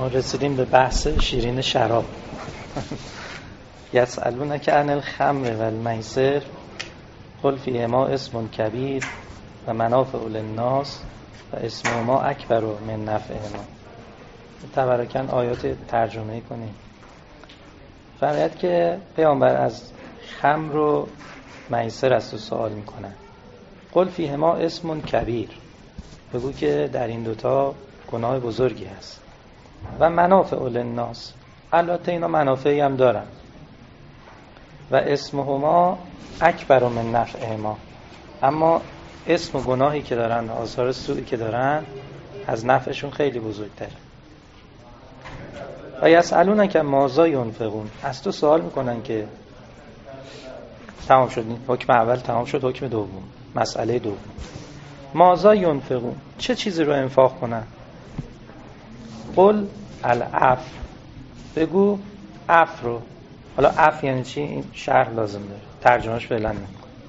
ما رسیدیم به بحث شیرین شراب. یسألونک عن الخمر و المیسر قل فیهما اسم کبیر و منافع للناس و اسمهما اکبر من نفعهما. تبرکاً آیات ترجمه کنیم. فرماید که پیامبر از خمر و میسر از تو سوال میکنن. قل فیهما اسم کبیر، بگو که در این دوتا گناه بزرگی هست. و منافع للناس، البته اینا منافعی هم دارن. و اسمهما اکبر من نفعهما، اما اسم و گناهی که دارن، آثار سوئی که دارن، از نفعشون خیلی بزرگتره. و یسألونک ماذا ینفقون، از تو سوال میکنن که تمام شد حکم اول، تمام شد حکم دوم، مسئله دوم. ماذا ینفقون، چه چیزی رو انفاق کنن؟ قل العفو، بگو عفو رو. حالا عفو یعنی چی؟ این شرح لازم داره، ترجمهش فعلا نمی‌کنم.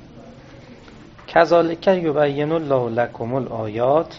کذالک یبین الله لکم الآیات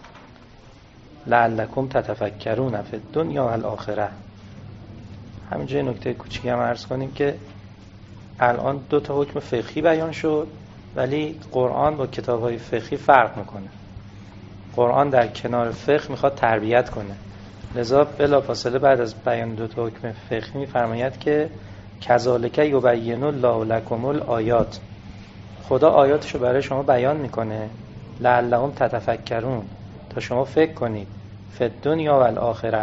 لعلکم تتفکرون فی الدنیا و الاخره. همینجا یه نکته کوچیکی هم عرض کنیم که الان دو تا حکم فقهی بیان شد، ولی قرآن با کتاب‌های فقهی فرق میکنه. قرآن در کنار فقه میخواد تربیت کنه، لذا بلافاصله بعد از بیان دو تا حکم فقهی میفرماید که کذالک یبین الله لکم الآیات، خدا آیاتشو برای شما بیان میکنه لعلهم تتفکرون، تا شما فکر کنید، فی الدنیا و الاخره.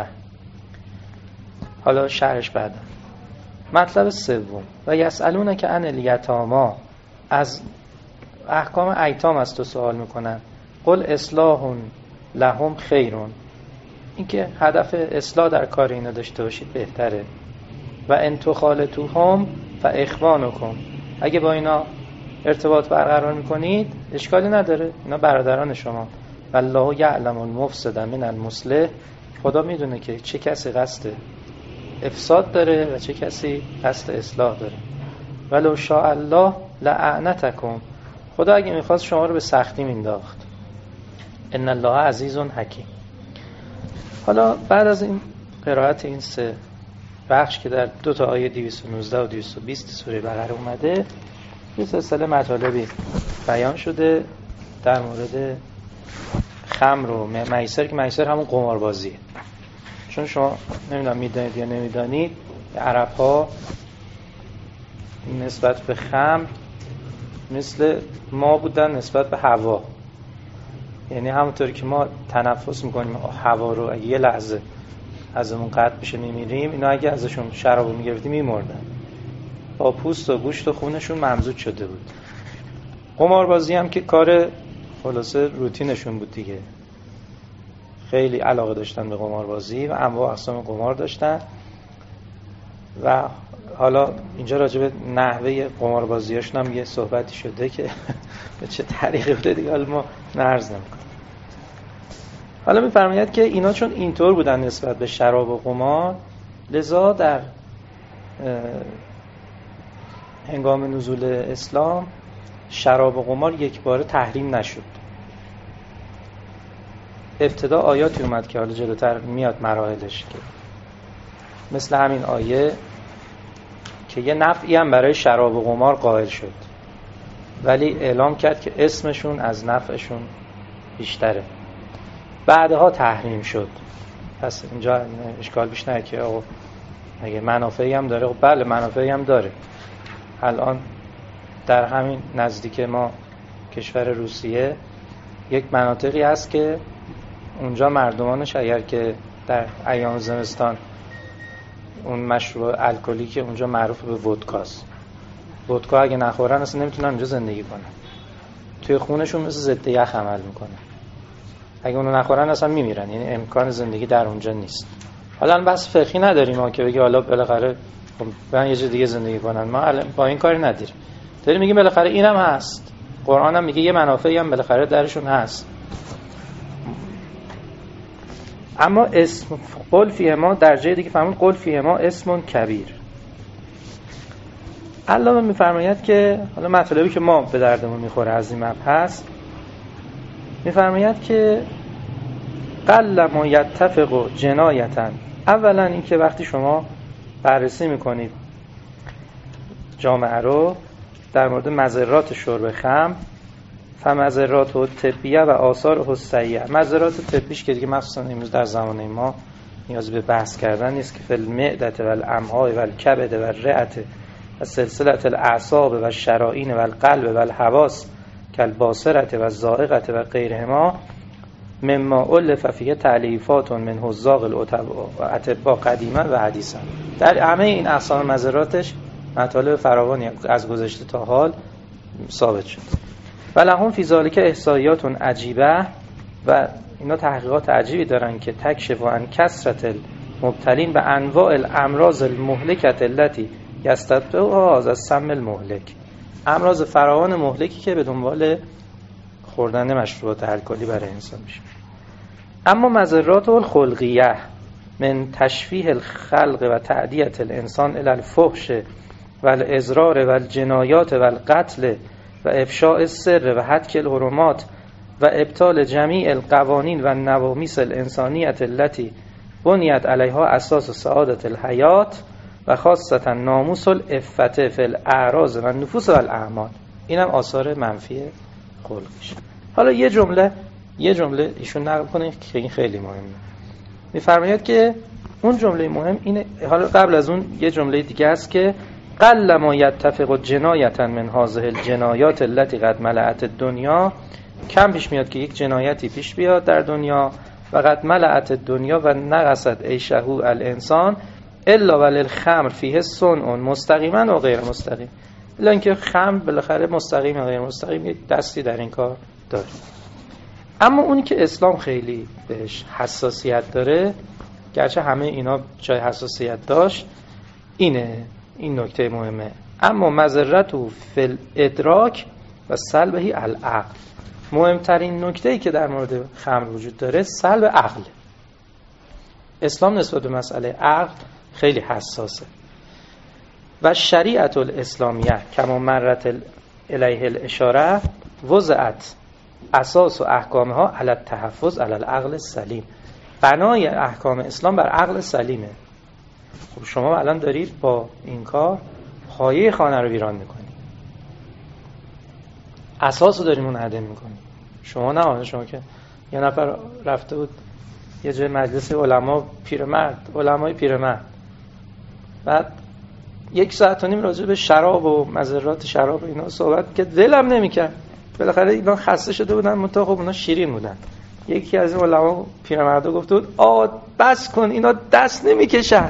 حالا شرحش بعدا. مطلب سوم، و یسألونک عن الیتامی، از احکام ایتام از تو سوال میکنن. قل اصلاح لهم خیرون، این که هدف اصلاح در کار اینا داشته باشید بهتره. و ان تخالطوهم فاخوانکم، اگه با اینا ارتباط برقرار میکنید اشکالی نداره، اینا برادران شما. والله یعلم المفسد من المصلح، خدا میدونه که چه کسی قصد افساد داره و چه کسی قصد اصلاح داره. ولو شاء الله لعنتکم، خدا اگه میخواست شما رو به سختی مینداخت. ان الله عزیز حکیم. حالا بعد از این قرائت این سه بخش که در دو تا آیه 219 و 220 سوره بقره اومده، یه سلسله مطالبی بیان شده در مورد خمر و میسر، که میسر همون قماربازیه. چون شما نمیدونم میدونید یا نمیدونید، عرب ها نسبت به خمر مثل ما بودن نسبت به هوا. یعنی همونطوری که ما تنفس میکنیم هوا رو، اگه یه لحظه ازمون قطع بشه میمیریم، اینا اگه ازشون شرابو میگرفتیم میمردن، با پوست و گوشت و خونشون ممزوج شده بود. قماربازی هم که کار خلاصه روتینشون بود دیگه، خیلی علاقه داشتن به قماربازی و انواع اقسام قمار داشتن. و حالا اینجا راجع به نحوه قماربازیاشون هم یه صحبتی شده که به چه طریقی بوده دیگه، حالا ما عرض نمی‌کنیم. حالا می‌فرماید که اینا چون اینطور بودن نسبت به شراب و قمار، لذا در هنگام نزول اسلام شراب و قمار یک باره تحریم نشد. ابتدا آیاتی اومد که حالا جلوتر میاد مراحلش، که مثل همین آیه که یه نفعی هم برای شراب و قمار قائل شد، ولی اعلام کرد که اسمشون از نفعشون بیشتره. بعدها تحریم شد. پس اینجا اشکال بیش نه که آقا اگه منافعی هم داره، بله منافعی هم داره. الان در همین نزدیک ما کشور روسیه یک مناطقی هست که اونجا مردمانش اگر که در ایام زمستان اون مشروب الکلی که اونجا معروف به ودکاست، ودکا اگه نخورن اصلا نمیتونن اونجا زندگی کنن، توی خونشون مثل ضد یخ عمل میکنه. اگه اونو نخورن اصلا میمیرن، یعنی امکان زندگی در اونجا نیست. حالا بس فقهی نداریم ما که بگی حالا بالاخره برن یه جای دیگه زندگی کنن، ما با این کاری نداریم. داریم میگیم بالاخره اینم هست، قرآن هم میگه یه منافعی هم بالاخره درشون هست. اما اسم قل فیهما در جای دیگه فرمود قل فیهما اسم کبیر. الله میفرماید که حالا مطلبی که ما به دردمون میخوره از این مبحث، میفرماید که قل ما یتفق جنایتا اولا اینکه وقتی شما بررسی میکنید جامعه رو در مورد مضرات شرب خمر، فمضرات طبیه و آثار السیئه، مضرات طبیش که دیگه مخصوصا امروز در زمان ما نیاز به بحث کردن نیست که فی المعده و الامعاء و الکبد و الرئه و سلسله الاعصاب و الشرائین و القلب و الحواس کالباصره و الذائقه و غیرهما مما الف فیه تألیفات من حذاق الاطباء قدیما و حدیثا. در همه این اقسام مضراتش مطالب فراوانی از گذشته تا حال ثابت شد. و لهم فی ذلک احصائیات عجیبه، و اینا تحقیقات عجیبی دارن که تکشف عن کثرت المبتلین به انواع الامراض المهلکه التي یستتبعها از السم المهلک، امراض فراوان مهلکی که به دنبال خوردن مشروبات الکلی برای انسان میشه. اما مضرات الخلقیه من تشفیه الخلق و تعدیه الانسان الی الفحش و الازرار و الجنایات و القتل و افشاء السر و هتک الحرمات و ابطال جمیع القوانین و النوامیس الانسانیت التي بنیت علیها اساس سعادت الحیات و خاصتا ناموس العفت فی الاعراض و النفوس و الاعمال. اینم آثار منفی خلقش. حالا یه جمله ایشون نقل کنه که این خیلی مهمه. میفرماید که اون جمله مهم اینه، حالا قبل از اون یه جمله دیگه است که قل ما یتفق جنایتا من هذه الجنایات التي قد ملأت الدنیا، کم پیش میاد که یک جنایتی پیش بیاد در دنیا و قد ملأت الدنیا و نقصت عیشه الانسان الا وللخمر فیه صنع مستقیما و غیر مستقیم، الا اینکه خمر بالاخره مستقیم و غیر مستقیم یک دستی در این کار داره. اما اونی که اسلام خیلی بهش حساسیت داره، گرچه همه اینا جای حساسیت داشت، این نکته مهمه. اما مضرته فی الادراک و سلبه العقل، مهمترین نکته‌ای که در مورد خمر وجود داره سلب عقل. اسلام نسبت به مسئله عقل خیلی حساسه. و شریعت الاسلامیه کما مرت الیه الاشاره وضعت اساس و احکامها علی التحفظ علی العقل السلیم، بنای احکام اسلام بر عقل سلیمه. خب شما الان دارید با این کار پایه خانه رو ویران میکنید، اساس رو دارید منهدم میکنید. شما نه، شما که یه نفر رفته بود یه جای مجلس علمای پیرمرد، بعد 1.5 ساعت راجع به شراب و مضرات شراب و اینا صحبت که دلم نمیکرد. بالاخره اینا خسته شده بودن، منتها خب اونا شیرین بودن. یکی از این علما پیرمردا گفته بود بس کن، اینا دست نمیکشن.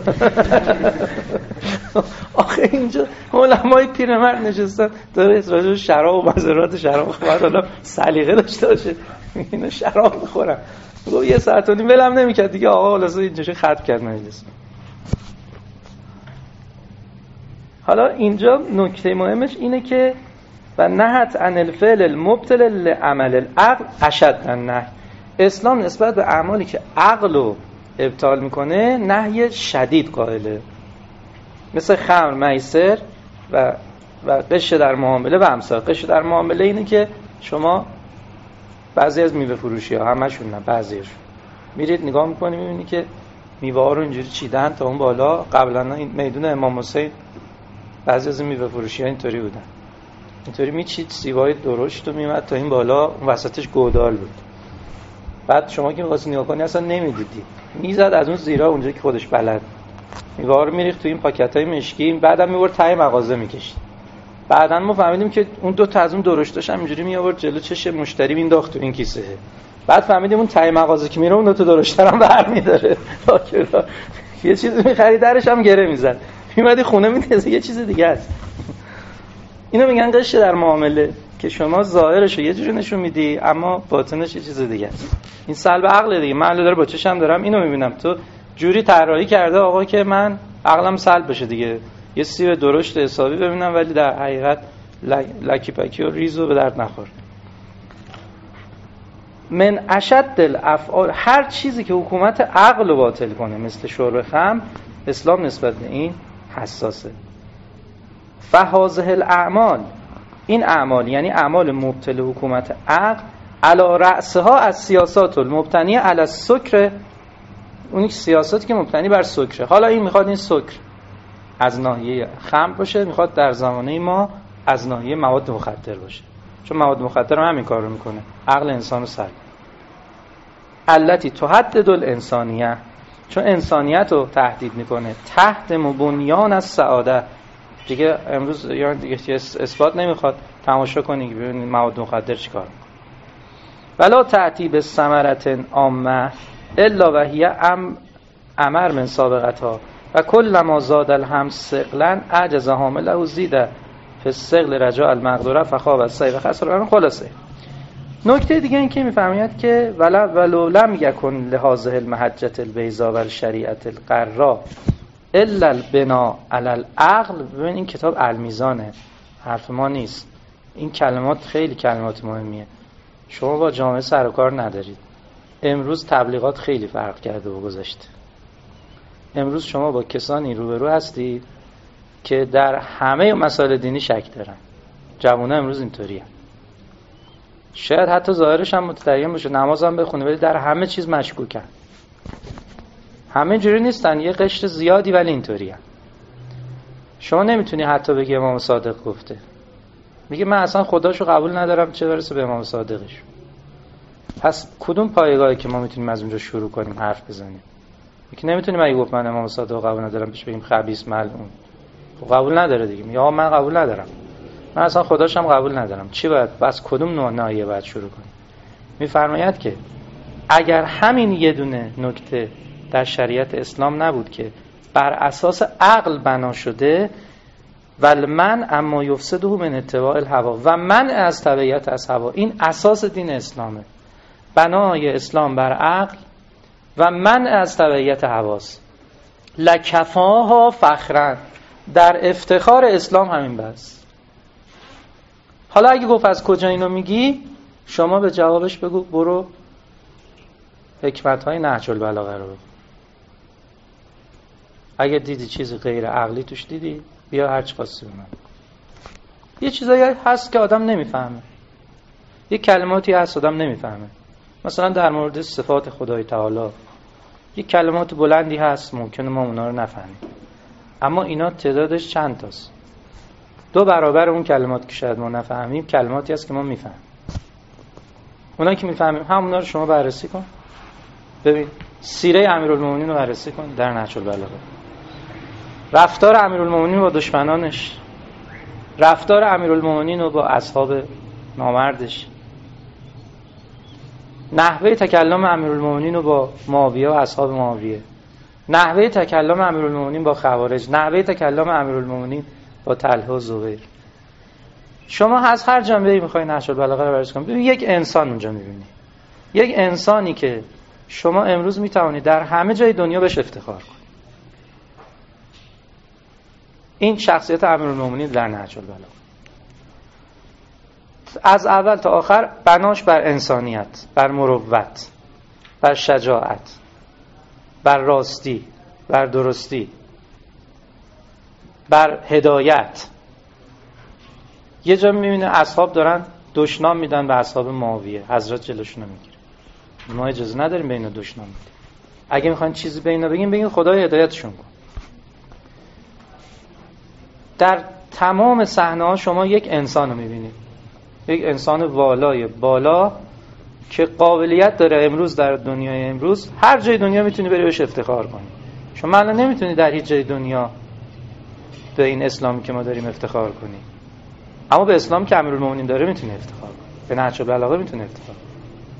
آخه اینجا علمای پیرمرد نشستن داره راجع به شراب و مضرات شراب خبر دادن، سلیقه داشته باشه، اینا شراب میخورن. گفت 1.5 ساعت ولم نمیکرد دیگه. آقا خلاص اینجوری ختم کرد مجلس. حالا اینجا نکته مهمش اینه که و نهت عن الفعل المبطل لعمل العقل اشد النهی. اسلام نسبت به اعمالی که عقل رو ابطال میکنه نهی شدید قائله، مثل خمر، میسر و غش در معامله و امثال. غش در معامله اینه که شما بعضی از میوه فروشی ها، همشون نه بعضیشون، میرید نگاه میکنی میبینی که میوه ها رو اینجوری چیدن تا اون بالا. قبلا این میدون امام حسین بعضی از میوه فروشی ها اینطوری بودن، اینطوری میچید سیبای درشت و میمد تا این بالا، اون وسطش گودال بود. بعد شما که می‌خواستی نگاه کنی اصلا نمیدیدی، میزد از اون زیرا اونجا که خودش بلد، میوه رو میریخت تو این پاکتای مشکی، بعدم میبرد ته مغازه میکشید. بعداً ما فهمیدیم که اون دو تا از اون درشتاش هم اینجوری میآورد جلو چش مشتری مینداخت تو این کیسه. بعد فهمیدیم اون ته مغازه که میره اون دو تا درشتر هم برمی‌داره. یه چیزی می‌خرید درش هم گره میزد. میمدی خونه می‌دید یه چیز دیگه است. اینو میگن غش در معامله، که شما ظاهرش رو یه جوری نشون میدی اما باطنش یه چیز دیگه است. این سلب عقل دیگه. من داره با چشم دارم اینو میبینم، تو جوری طراحی کرده آقا که من عقلم سلب بشه دیگه. یه سیب درشت حسابی ببینم ولی در حقیقت لکی پکی و ریزو به درد نخور. من اشد الافعال، هر چیزی که حکومت عقل رو باطل کنه مثل شرب خمر، اسلام نسبت به این حساسه. فهذه الاعمال، این اعمال یعنی اعمال مبطل حکومت عقل، علی رأسها از سیاسات المبتنیه علی السکر اون سیاستی که مبتنی بر سکره. حالا این میخواد این سکر از ناحیه خمر باشه، میخواد در زمانه ما از ناحیه مواد مخدر باشه، چون مواد مخدر هم همین کار رو میکنه، عقل انسان رو سلب. التی تهدد الانسانیه، چون انسانیت رو تهدید میکنه. تحت بنیان از سعاده. دیگه امروز یا دیگه اثبات نمیخواد، تماشا کنی که ببینید مواد مخدر چیکار میکنه. ولا تأتی بثمرة عامه الا وهي امر من سابقتها و کل ما زاد الهم ثقلا اعجز حامله زید فی الثقل رجاء المقدوره فخاب السیف خسر. خلاصه نکته دیگه این که میفهمید که ولو لم یکن لهذه المحجة البیضاء و الشریعة القراء الا البناء علی العقل. ببین این کتاب المیزانه، حرف ما نیست. این کلمات خیلی کلمات مهمیه. شما با جامعه سر و کار ندارید. امروز تبلیغات خیلی فرق کرده و گذشته. امروز شما با کسانی روبرو هستید که در همه مسائل دینی شک دارن. جوانان امروز اینطوریه. شاید حتی ظاهرش هم متدین باشه، نماز هم بخونه، ولی در همه چیز مشکوکن. همه جوری نیستن، یه قشر زیادی ولی اینطوریه. شما نمیتونی حتی بگی امام صادق گفته. میگه من اصلا خداشو قبول ندارم، چه برسه به امام صادقش. پس کدوم پایگاهی که ما میتونیم از اونجا شروع کنیم حرف بزنیم؟ یکی نمیتونیم اگه گفت من امام صادق قبول ندارم پیش بگیم خبیث ملعون. خب قبول نداره دیگه. میگه من قبول ندارم، من اصلا خداشم قبول ندارم. چی باید بس کدوم نوع ناحیه باید شروع کنیم؟ میفرماید که اگر همین یه دونه نکته در شریعت اسلام نبود که بر اساس عقل بنا شده، ولمن اما یفسده من اتباع الهوا، و منع از تبعیت از هوا، این اساس دین اسلامه. بنای اسلام بر عقل و منع از تبعیت هواست. لکفاها فخرا، در افتخار اسلام همین بس. حالا اگه گفت از کجا اینو میگی، شما به جوابش بگو برو حکمت‌های نهج البلاغه رو بگو. اگه دیدی چیزی غیر عقلی توش دیدی، بیا هر چی خواستی بگو. یه چیزایی هست که آدم نمیفهمه، یه کلماتی هست آدم نمیفهمه. مثلا در مورد صفات خدای تعالی یه کلمات بلندی هست ممکنه ما اونا رو نفهمیم، اما اینا تعدادش چند تاست؟ 2 برابر اون کلمات که شاید ما نفهمیم کلماتی هست که ما میفهمیم. اونا که میفهمیم همونا رو شما بررسی کن. ببین سیره امیرالمومنین رو بررسی کن در نهج البلاغه. رفتار امیرالمومنین با دشمنانش، رفتار امیرالمومنین رو با اصحاب نامردش، نحوه تکلم امیرالمومنین رو با معاویه و اصحاب معاویه، نحوه تکلم امیرالمومنین با خوارج، نحوه تکلم امیرالمومنین با طلحه و زبیر. شما از هر جنبه‌ای می‌خوای نهج البلاغه رو بررسی کنید، ببین یک انسان اونجا می‌بینی، یک انسانی که شما امروز می‌توانید در همه جای دنیا بهش افتخار کنید. این شخصیت امیرالمومنین در نهج البلاغه از اول تا آخر بناش بر انسانیت، بر مروت، بر شجاعت، بر راستی، بر درستی، بر هدایت. یه جا میبینه اصحاب دارن دشنام میدن به اصحاب معاویه، حضرت جلوشون رو میگیره. ما اجازه نداریم به اینا دشنام بدیم. اگه میخواین چیزی به اینا بگین خدای هدایتشون کن. در تمام صحنه‌ها شما یک انسان رو میبینید، یک انسان والای بالا که قابلیت داره امروز در دنیای امروز هر جای دنیا میتونی بری بهش افتخار کنی. شما الان نمیتونی در هیچ جای دنیا به این اسلامی که ما داریم افتخار کنی، اما به اسلام که امیرالمومنین داره میتونی افتخار کنی، به نهج البلاغه میتونی افتخار کنی.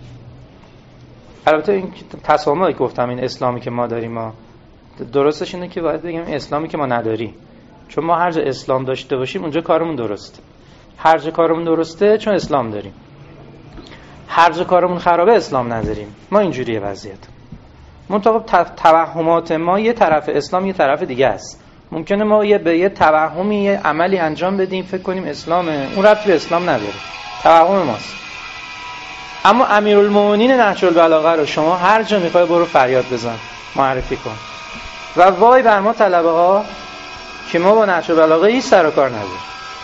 البته این تسامحی که گفتم این اسلامی که ما داریم، ما درستش اینه که باید بگیم اسلامی که ما نداریم، چون ما هر جا اسلام داشته باشیم اونجا کارمون درسته. هر جا کارمون درسته چون اسلام داریم، هر جا کارمون خرابه اسلام نداریم. ما اینجوریه وضعیت. منتها توهمات ما یه طرف اسلام یه طرف دیگه است. ممکنه ما به یه توهمی یه عملی انجام بدیم فکر کنیم اسلامه، اون ربطی به اسلام نداره، توهم ماست. اما امیرالمومنین نهج البلاغه رو شما هر جا میخوای برو فریاد بزن، معرفی کن. و وای بر ما طلبه ها که ما با نهج البلاغه هیچ سر و کار نداریم.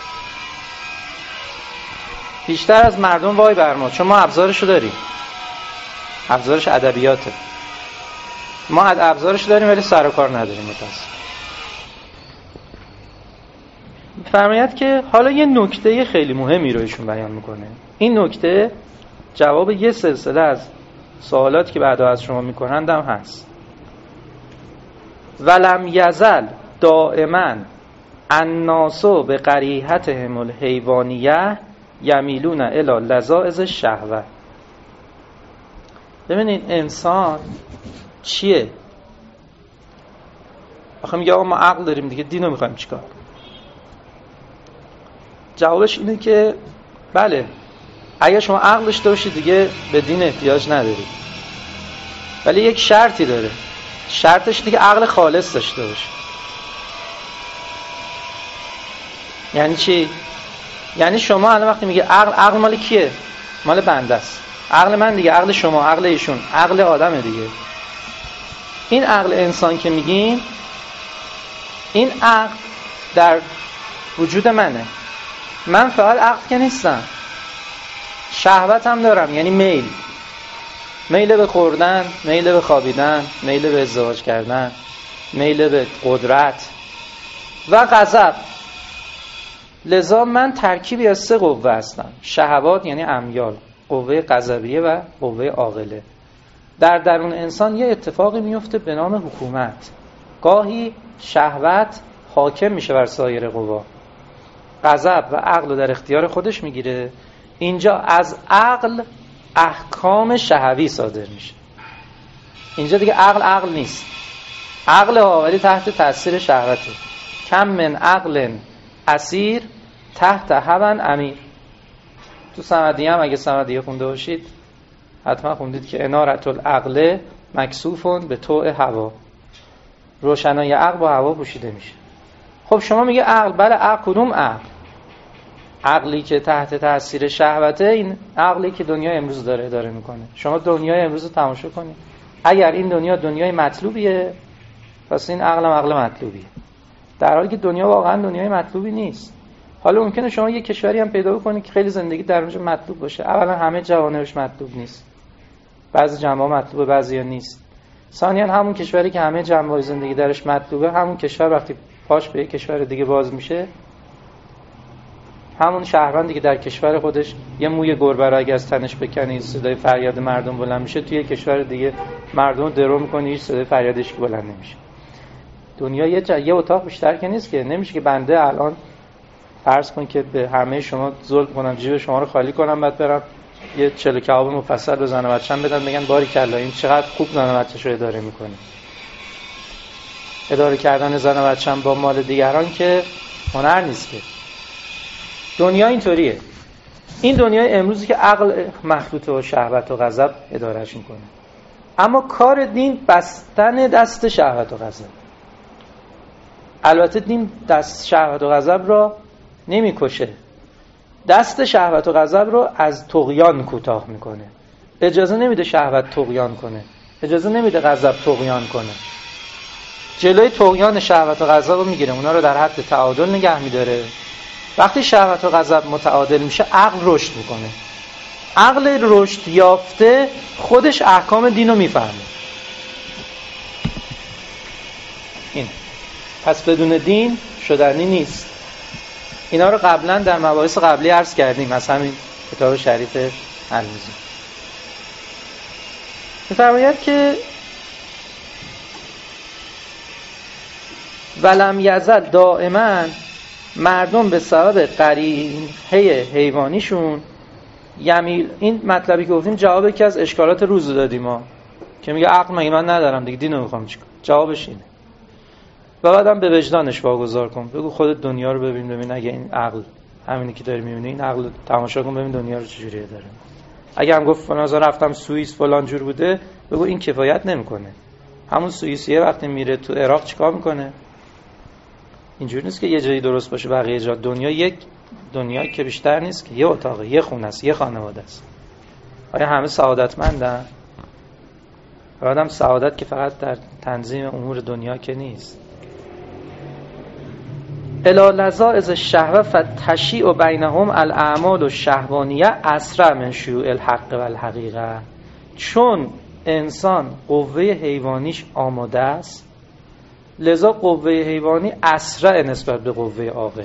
بیشتر از مردم وای بر ما، چون ما ابزارشو داریم، ابزارش ادبیاته. ما حد ابزارش داریم ولی سر و کار نداریم. متاسف فرماید که حالا یه نکته خیلی مهمی رو ایشون بیان میکنه. این نکته جواب یه سلسله از سوالاتی که بعدا از شما میکنند هم هست. ولم یزل دائما الناس به قریحتهم الحیوانیه یمیلون الی لذائذ الشهوه. ببینید انسان چیه؟ آخه میگه آقا ما عقل داریم دیگه، دین رو میخوایم چیکار؟ جوابش اینه که بله، اگه شما عقل داشته باشید دیگه به دین احتیاج ندارید، ولی یک شرطی داره. شرطش دیگه عقل خالص داشته باشید. یعنی چی؟ یعنی شما الان وقتی میگه عقل مال کیه؟ مال بنده است. عقل من دیگه، عقل شما، عقل ایشون، عقل آدمه دیگه. این عقل انسان که میگیم، این عقل در وجود منه. من فقط عقل که نیستم، شهوت هم دارم، یعنی میل به خوردن، میل به خوابیدن، میل به ازدواج کردن، میل به قدرت و غضب. لذا من ترکیبی از 3 قوه هستم. شهوات یعنی امیال، قوه غضبیه و قوه عاقله. در درون انسان یه اتفاقی میفته به نام حکومت. گاهی شهوت حاکم میشه بر سایر قوا، غضب و عقل رو در اختیار خودش میگیره. اینجا از عقل احکام شهوی صادر میشه. اینجا دیگه عقل نیست، عقل ولی تحت تاثیر شهوته. کم من عقل اسیر تحت هوی امیر. تو صمدیه هم اگه صمدیه خونده باشید حتما خوندید که انارة العقل مکسوفون به طوع هوا. روشنایی عقل با هوا پوشیده میشه. خب شما میگه عقل، بله عقل. کدوم عقل؟ عقلی که تحت تاثیر شهوته، این عقلی که دنیا امروز داره اداره میکنه. شما دنیای امروز رو تماشا کنید. اگر این دنیا دنیای مطلوبیه، پس این عقل هم عقل مطلوبیه، در حالی که دنیا واقعا دنیای مطلوبی نیست. حالا ممکنه شما یه کشوری هم پیدا کنید که خیلی زندگی در اونجا مطلوب باشه. اولا همه جوانبش مطلوب نیست، بعضی جنبه‌ها مطلوبه، بعضیا نیست. ثانیاً همون کشوری که همه جنبه‌های زندگی درش مطلوبه، همون کشور وقتی پاش به یک کشور دیگه باز میشه، همون شهروندی که در کشور خودش یه موی گربه را اگه از تنش بکنی صدای فریاد مردم بلند میشه، توی کشور دیگه مردم درو میکنی هیچ صدای فریادش که بلند نمیشه. دنیا یه اتاق بیشتر که نیست که. نمیشه که بنده الان فرض کن که به همه شما ظلم کنم، جیب شما رو خالی کنم، بعد برم یه چلو کباب مفصل به زن و بچه‌م بدن، بگن باریکلا این چقدر خوب زن و بچه‌شو اداره میکنه. اداره کردن زن و بچه‌م با مال دیگران که هنر نیست که. دنیا اینطوریه. این دنیای امروزی که عقل مخلوط و شهوت و غضب ادارهش میکنه. اما کار دین بستن دست شهوت و غضب. البته دین دست شهوت و غضب را نمیکشه، دست شهوت و غضب رو از طغیان کوتاه میکنه. اجازه نمیده شهوت طغیان کنه، اجازه نمیده غضب طغیان کنه. جلوی طغیان شهوت و غضب رو میگیره، اونا رو در حد تعادل نگه میداره. وقتی شهوت و غضب متعادل میشه، عقل رشد میکنه. عقل رشد یافته خودش احکام دین رو میفهمه. این پس بدون دین شدنی نیست. اینا رو قبلا در مباحث قبلی عرض کردیم، از همین کتاب شریف المیزان. می‌فرماید که ولم یزل دائما مردم به سبب قریحه حیوانیشون یمیل. این مطلبی که گفتیم جواب یکی از اشکالات روز دادیم ما، که میگه عقل مگه من ندارم دیگه، دینو میخوام چیکار؟ جوابش اینه. و بعدم به وجدانش واگذار کن، بگو خودت دنیا رو ببین اگه این عقل همینی که داری میبینی، این عقل تماشا کن ببین دنیا رو چجوریه داره. اگه هم گفت فلان رفتم سوئیس فلان جور بوده، بگو این کفایت نمیکنه. همون سوئیسیه وقتی میره تو عراق چیکار میکنه؟ اینجوری نیست که یه جایی درست باشه بقیه جا. دنیا یک دنیایی که بیشتر نیست که، یه اتاقه، یه خونه است، یه خانواده است. آیا همه سعادتمندن؟ آدم سعادت که فقط در تنظیم امور دنیا که نیست. الی لذائذ الشهوه فتشیع بینهم الاعمال الشهوانیه اسرع من شیوع الحق و الحقیقه. چون انسان قوه حیوانیش آماده است، لذا قوه حیوانی اسرع نسبت به قوه عاقله.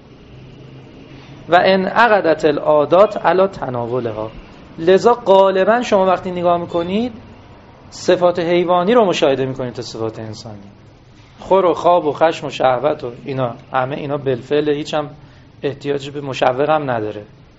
و ان عقدت العادات علی تناولها، لذا غالبا شما وقتی نگاه میکنید صفات حیوانی رو مشاهده میکنید تا صفات انسانی. خور و خواب و خشم و شهوت و اینا همه اینا بالفعل هیچ هم احتیاج به مشوق هم نداره.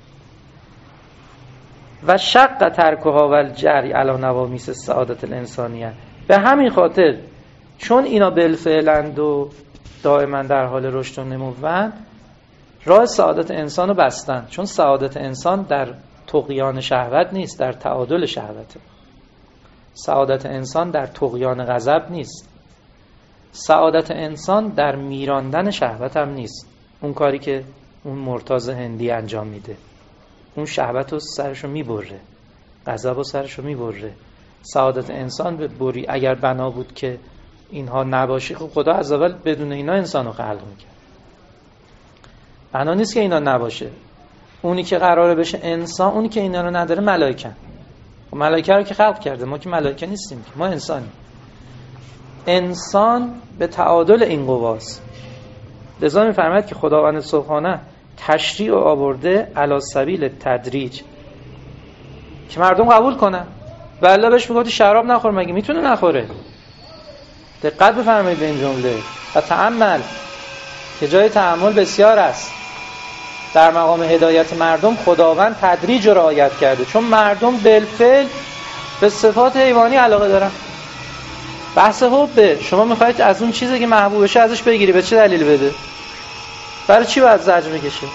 و شق ترکها و الجری علی نوامیس سعادت الانسانیه، به همین خاطر چون اینا بالفعلند و دائما در حال رشد و نموند، راه سعادت انسان رو بستن. چون سعادت انسان در طغیان شهوت نیست، در تعادل شهوته. سعادت انسان در طغیان غضب نیست. سعادت انسان در میراندن شهوت هم نیست. اون کاری که اون مرتاض هندی انجام میده، اون شهوت رو سرشو میبره، غضب رو سرشو میبره. سعادت انسان به بری اگر بنا بود که اینها نباشه، خب خدا از اول بدون اینا انسانو خلق میکرد. بنا نیست که اینا نباشه. اونی که قراره بشه انسان، اونی که اینا رو نداره ملائکه. ملائکه رو که خلق کرده، ما که ملائکه نیستیم، ما انسانیم. انسان به تعادل این قواست. لذا می‌فرماید که خداوند سبحانه تشریع آورده علی سبیل تدریج که مردم قبول کنن. و الله بهش میگه شراب نخور، مگه میتونه نخوره؟ دقت بفرمایید به این جمله و تأمل که جای تأمل بسیار است. در مقام هدایت مردم خداوند تدریج رو رعایت کرده، چون مردم بالفعل به صفات حیوانی علاقه دارن. بحث حبه، شما میخواید از اون چیزی که محبوبشه ازش بگیری، به چه دلیل بده؟ برای چی باید زجر بکشه؟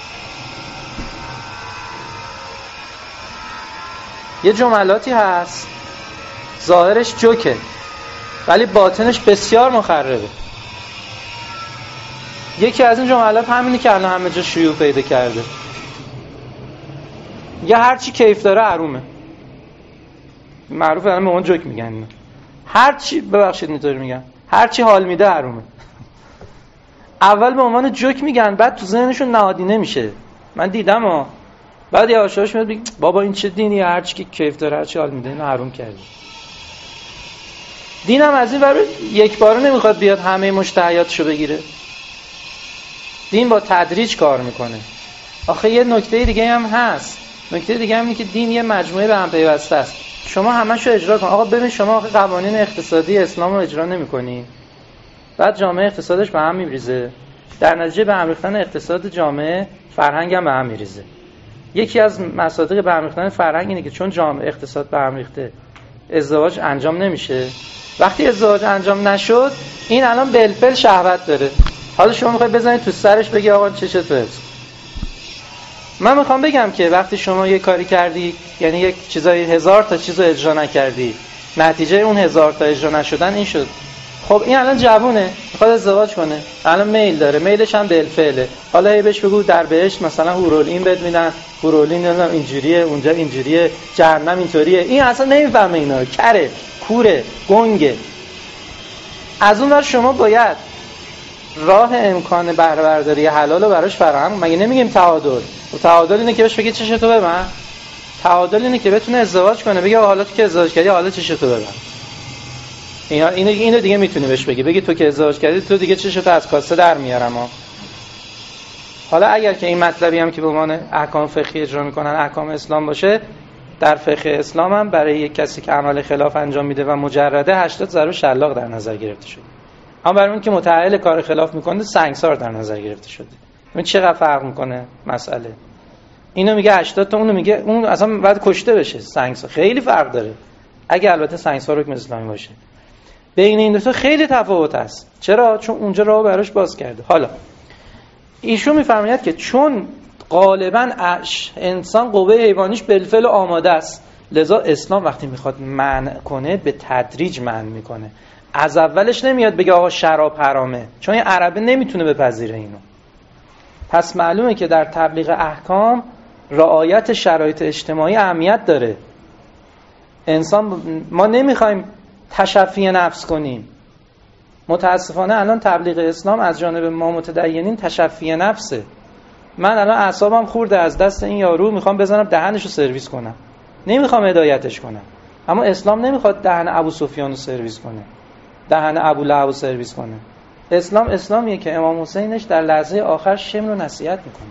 یه جملاتی هست ظاهرش جوکه ولی باطنش بسیار مخربه. یکی از این جملات همینی که الان همه جا شیوع پیدا کرده. یه هرچی کیف داره حرومه. معروفه، الان به اون جوک میگن اینا. هرچی، ببخشید اینطوری میگن، هرچی حال میده حرومه. اول به عنوان جوک میگن، بعد تو ذهنشون نهادینه میشه. من دیدم بعد یه آشناش میاد میگه بابا این چه دینی، هرچی که کیف داره هرچی حال میده اینو حروم کردی. دینم از این ور یک باره نمیخواد بیاد همه مشتهیاتشو بگیره. دین با تدریج کار میکنه. آخه یه نکته دیگه هم هست. نکته دیگه هم اینه که دین یه مجموعه به هم پیوسته است. شما همه‌شو اجرا کن. آقا ببین شما قوانین اقتصادی اسلام رو اجرا نمی‌کنی، بعد جامعه اقتصادش به هم میریزه. در نتیجه به هم ریختن اقتصاد جامعه، فرهنگ هم به هم میریزه. یکی از مصادیق به هم ریختن فرهنگ اینه که چون جامعه اقتصاد به هم ریخته، ازدواج انجام نمیشه. وقتی ازدواج انجام نشد، این الان بالفعل شهوت داره. حالا شما میخوای بزنید تو سرش بگی آقا چشه؟ من میخوام بگم که وقتی شما یه کاری کردی، یعنی یک چیزای 1000 تا چیزو اجرا نکردی، نتیجه اون 1000 تا اجرا نشدن این شد. خب این الان جوونه، میخواد ازدواج کنه، الان میل داره، میلش هم بالفعله. حالا هی بهش بگو در بهشت مثلا هورولین بد میدن، هورولین نمیدونم اینجوریه، اونجا اینجوریه، جهنم اینطوریه. این اصلا نمیفهمه اینا رو، کره، کوره، گنگه. از اون ور شما باید راه امکان بهره برداری حلال رو براش فراهم. مگه نمیگیم تعادل؟ و تعادل اینه که بهش بگی چش تو ببن. تعادل اینه که بتونه ازدواج کنه، بگی حالا تو که ازدواج کردی حالا چش تو ببن. اینو دیگه میتونی بهش بگی تو که ازدواج کردی تو دیگه چش تو از کاسه در میارم. حالا اگر که این مطلبی هم که به عنوان احکام فقهی اجرا میکنن احکام اسلام باشه، در فقه اسلام هم برای یک کسی که عمل خلاف انجام میده و مجرده 80 ضرب شلاق در نظر گرفته شده. اما برای اون که متعهل کار خلاف میکنه سنگسار در نظر گرفته شده. این چقدر فرق میکنه مسئله؟ اینو میگه 80 تا، اونو میگه اون اصلا باید کشته بشه. سنگسار خیلی فرق داره. اگه البته سنگسار حکم اسلامی باشه. بین این دو تا خیلی تفاوت است. چرا؟ چون اونجا راهو براش باز کرده. حالا ایشون میفرماید که چون غالبا انسان قوه حیوانیش بالفعل آماده است، لذا اسلام وقتی میخواد منع کنه به تدریج منع میکنه. از اولش نمیاد بگه آقا شراب حرامه، چون این عربه نمیتونه بپذیره اینو. پس معلومه که در تبلیغ احکام رعایت شرایط اجتماعی اهمیت داره. ما نمیخوایم تشفی نفس کنیم. متاسفانه الان تبلیغ اسلام از جانب ما متدینین تشفی نفسه. من الان اعصابم خورده از دست این یارو، میخوام بزنم دهنشو سرویس کنم، نمیخوام هدایتش کنم. اما اسلام نمیخواد دهن ابو سفیان رو سرویس کنه، دهن ابو لهب رو سرویس کنه. اسلام اسلامیه که امام حسینش در لحظه آخر شمر رو نصیحت میکنه،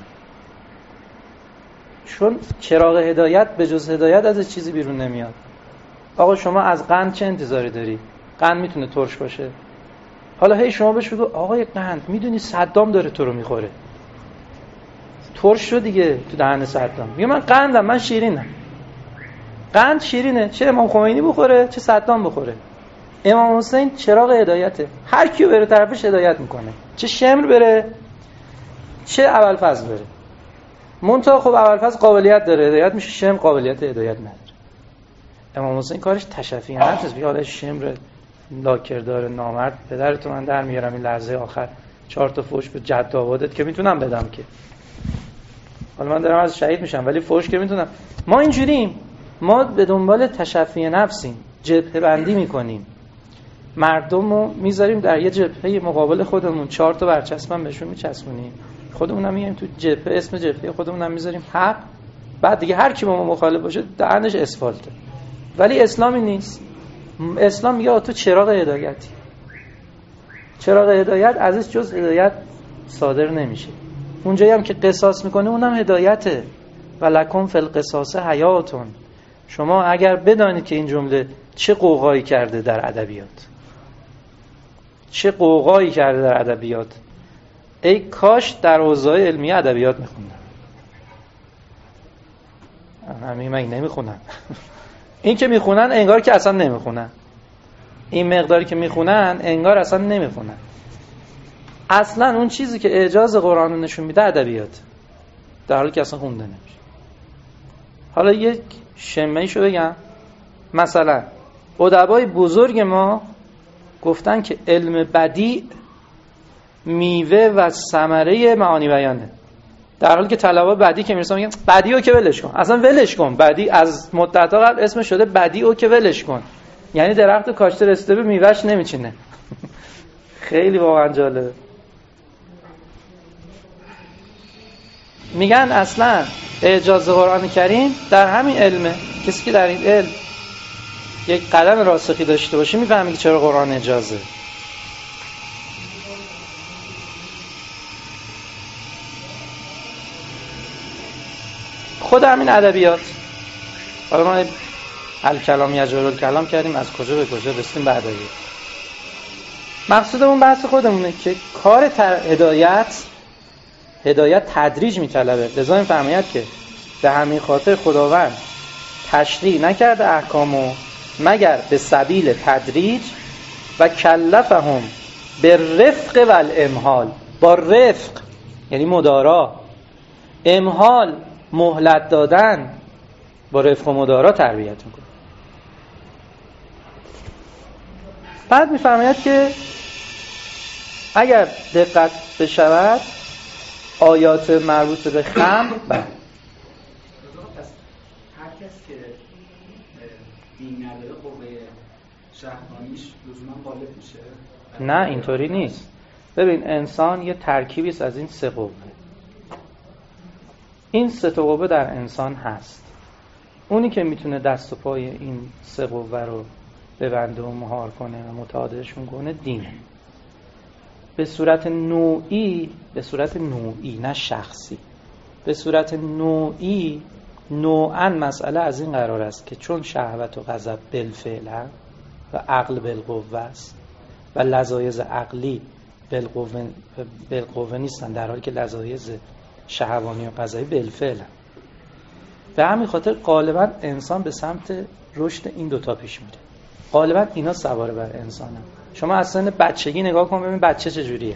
چون چراغ هدایت به جز هدایت از چیزی بیرون نمیاد. آقا شما از قند چه انتظاری داری؟ قند میتونه ترش باشه؟ حالا هی شما بهش بگو آقای قند میدونی صدام داره تو رو میخوره، ترش شو دیگه تو دهن صدام. میگه من قندم، من شیرینم. قند شیرینه، چه امام خمینی بخوره چه صدام بخوره. امام حسین چراغ هدایته، هر کیو بره طرفش هدایت میکنه، چه شمر بره چه ابوالفضل بره. منتها خب ابوالفضل قابلیت داره هدایت میشه، شمر قابلیت هدایت نداره. امام حسین کارش تشفی نفسه، میگه حالا شمر لاکردار نامرد پدرتو من در میارم این لحظه آخر 4 تا فوش به جد آبادت که میتونم بدم، که حالا من دارم از شهید میشم ولی فوش که میتونم. ما اینجوریم، ما به دنبال تشفی نفسیم، جبهه بندی میکنیم، مردم رو میذاریم در یه جبهه مقابل خودمون، 4 تا برچسب بهشون میچسبونیم، خودمون هم میایم تو جبهه، اسم جبهه خودمون هم میذاریم حق، بعد دیگه هر کی با ما مخالف باشه دهنش اسفالته. ولی اسلامی نیست. اسلام میگه تو چراغ هدایتی، چراغ هدایت ازش جز هدایت صادر نمیشه. اونجایی هم که قصاص میکنه اونم هدایته، ولکم فی القصاص حیاتون. شما اگر بدانید که این جمله چه قوقایی کرده در ادبیات، چه قوقایی کرده در ادبیات، ای کاش در حوزه علمی ادبیات میخوندن. همین من نمیخونن. این که میخونن انگار که اصلا نمیخونن، این مقداری که میخونن انگار اصلا نمیخونن. اصلا اون چیزی که اعجاز قرآن رو نشون میده ادبیات، در حالی که اصلا خونده نمیشه. حالا یک شمه‌ایشو بگم، مثلا ادبای بزرگ ما گفتن که علم بدیع میوه و ثمره معانی بیانه، در حالی که طلبه بدیع که میرسن میگن بدیعو که ولش کن، اصلا ولش کن، بدیع از مدت‌ها قبل اسمش شده بدیعو که ولش کن، یعنی درخت کاشته رسیده به میوهش نمیچینه. خیلی واقعا جالبه. میگن اصلا اعجاز قرآن کریم در همین علمه. کسی که در این علم یک قدم راسخی داشته باشه میفهمه که چرا قرآن اجازه. خود همین ادبیات. حالا ما الکلام یجر الکلام کردیم، از کجا به کجا رسیدیم به ادبیات. مقصودمون بحث خودمونه که کار هدایت تدریج میطلبه. لذا این فهمیت که به همین خاطر خداوند تشریع نکرده احکامو مگر به سبیل تدریج و کلفهم بالرفق والامهال. با رفق یعنی مدارا، امهال مهلت دادن، با رفق و مدارا تربیت میکنه. بعد میفرماید که اگر دقت بشود آیات مربوط به خمر، هر کس که دین نداره قوه شهوانیش لزوما غالب میشه؟ نه اینطوری نیست. ببین انسان یه ترکیبی است از این 3 قوه. این 3 قوه در انسان هست. اونی که میتونه دست و پای این 3 قوه رو ببنده و مهار کنه و متعادلشون کنه دینه. به صورت نوعی نه شخصی، به صورت نوعی نوعاً مسئله از این قرار است که چون شهوت و غضب بالفعل و عقل بالقوه است و لذایذ عقلی بالقوه نیستن، در حالی که لذایذ شهوانی و غضبی بالفعل. به همین خاطر غالباً انسان به سمت رشد این 2 تا پیش میره. غالباً اینا سوار بر انسانن. شما از سن بچگی نگاه کن ببین بچه چجوریه.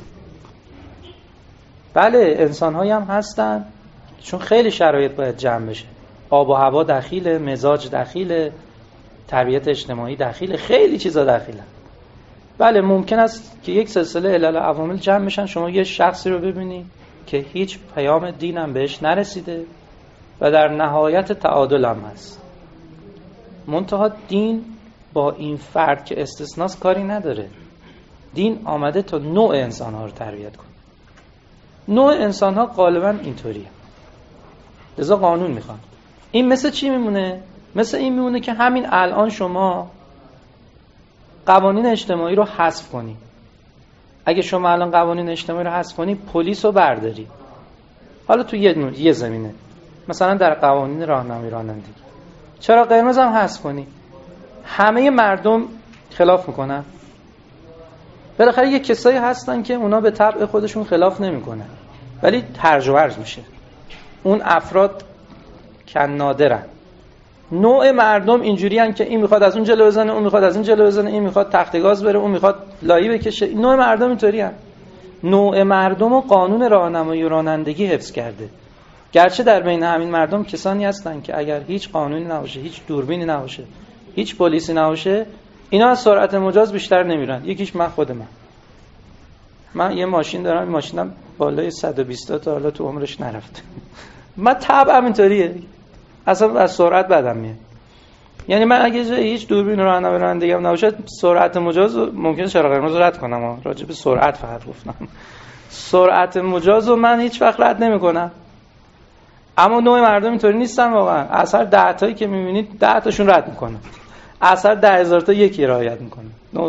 بله انسان‌هایی هم هستن چون خیلی شرایط باید جمع بشه، آب و هوا دخیله، مزاج دخیله، تربیت اجتماعی دخیله، خیلی چیزا دخیله. بله ممکن است که یک سلسله علل عوامل جمع بشن، شما یه شخصی رو ببینی که هیچ پیام دین هم بهش نرسیده و در نهایت تعادل هم هست. منتها دین با این فرد که استثناست کاری نداره. دین آمده تا نوع انسان‌ها رو تربیت کنه. نوع انسان‌ها غالباً اینطوریه. لذا قانون میخوان. این مثل چی میمونه؟ مثل این میمونه که همین الان شما قوانین اجتماعی رو حذف کنی. اگه شما الان قوانین اجتماعی رو حذف کنی، پلیس رو برداری، حالا تو یه زمینه، مثلا در قوانین راهنمایی رانندگی، چرا قرمز هم حذف کنی، همه مردم خلاف میکنن. بالاخره یه کسایی هستن که اونا به طبع خودشون خلاف نمیکنن ولی هرج و مرج میشه. اون افراد کن نادرن. نوع مردم اینجوری هن که این میخواد از اون جلو بزنه، اون میخواد از این جلو بزنه، این میخواد تخت گاز بره، اون میخواد لایی بکشه. نوع مردم اینطوری هن. نوع مردم و قانون راهنمایی و رانندگی حفظ کرده. گرچه در بین همین مردم کسانی هستن که اگر هیچ قانونی نباشه، هیچ دوربینی نباشه، هیچ پلیسی نباشه، اینا از سرعت مجاز بیشتر نمیرن. یکیش من خودم. من یه ماشین دارم، این ماشینم بالای 120 تا حالا تو عمرش نرفته. من طبعم اینطوریه، اصلا از سرعت بدم میاد. یعنی من اگه هیچ دوربین راهنمایی رانندگی هم نباشه، سرعت مجاز ممکنه چراغ قرمز رد کنم. راجع به سرعت فقط گفتم. سرعت مجاز رو من هیچ وقت رد نمی‌کنم. اما نوع مردم اینطوری نیستن واقعا. اثر 10 تایی که می‌بینید 10 تاشون رد می‌کنن. اثر 10000 تا یکی رعایت می‌کنه.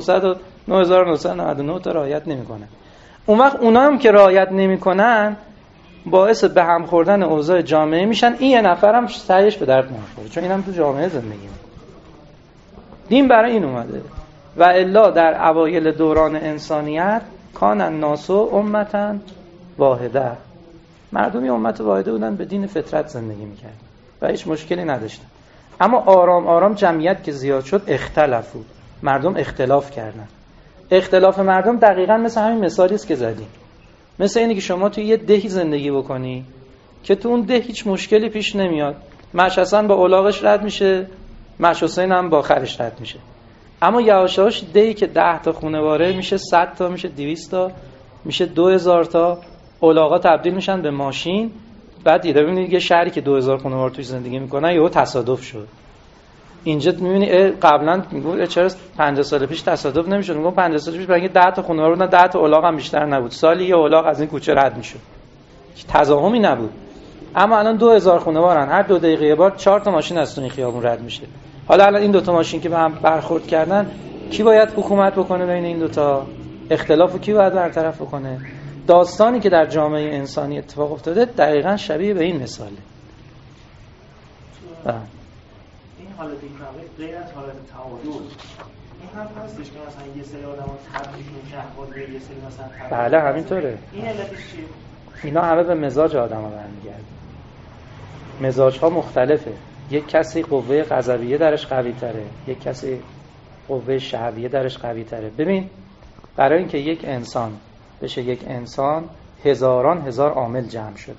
9999 تا رعایت نمی‌کنه. اون وقت اونا هم که رعایت نمی‌کنن باعث به هم خوردن اوضاع جامعه میشن. این یه نفرم سعیش به درد نمیخوره، چون اینم تو جامعه زندگی میکنه. دین برای این اومده. و الا در اوایل دوران انسانیت کان الناس امتا واحده، مردمی امت واحده بودن، به دین فطرت زندگی میکردن و هیچ مشکلی نداشتن. اما آرام آرام جمعیت که زیاد شد اختلفوا، مردم اختلاف کردن. اختلاف مردم دقیقاً مثل همین مثالی است که زدیم. مثل اینه که شما توی یه دهی زندگی بکنی که تو اون ده هیچ مشکلی پیش نمیاد. مش حسن با الاغش رد میشه، مش حسین هم با خرش رد میشه. اما یواش یواش دهی که 10 تا خانواده میشه 100 تا، میشه 200 تا، میشه 2000 تا. الاغا تبدیل میشن به ماشین. بعد دیگه ببینید یه شهری که 2000 خانواده توش زندگی میکنن یهو تصادف شد. اینجا میبینی قبلا میگه چرا 50 سال پیش تصادف نمیشد؟ میگم 50 سال پیش برای 10 تا خانواده بودن، 10 تا الاغ هم بیشتر نبود، سالی یه الاغ از این کوچه رد میشد، تزاحمی نبود. اما الان 2000 خانواده‌ان، هر 2 دقیقه یه بار 4 تا ماشین از این خیابون رد میشه. حالا الان این 2 تا ماشین که به هم برخورد کردن، کی باید حکومت بکنه بین این 2 تا؟ اختلافو کی باید برطرف بکنه؟ داستانی که در جامعه انسانی اتفاق افتاده دقیقاً شبیه به این مثاله. حالت اکرامه غیر از حالت تعادل، این هم هستش که مثلا یه سری آدم‌ها تبعیضشون شهوات، یه سری مثلا بله همینطوره. این علتش چیه؟ اینا همه به مزاج آدم‌ها برمیگرده. مزاج‌ها مختلفه. یک کسی قوه غضبیه درش قوی‌تره، یک کسی قوه شهویه درش قوی‌تره. ببین برای اینکه یک انسان بشه یک انسان، هزاران هزار عامل جمع شده.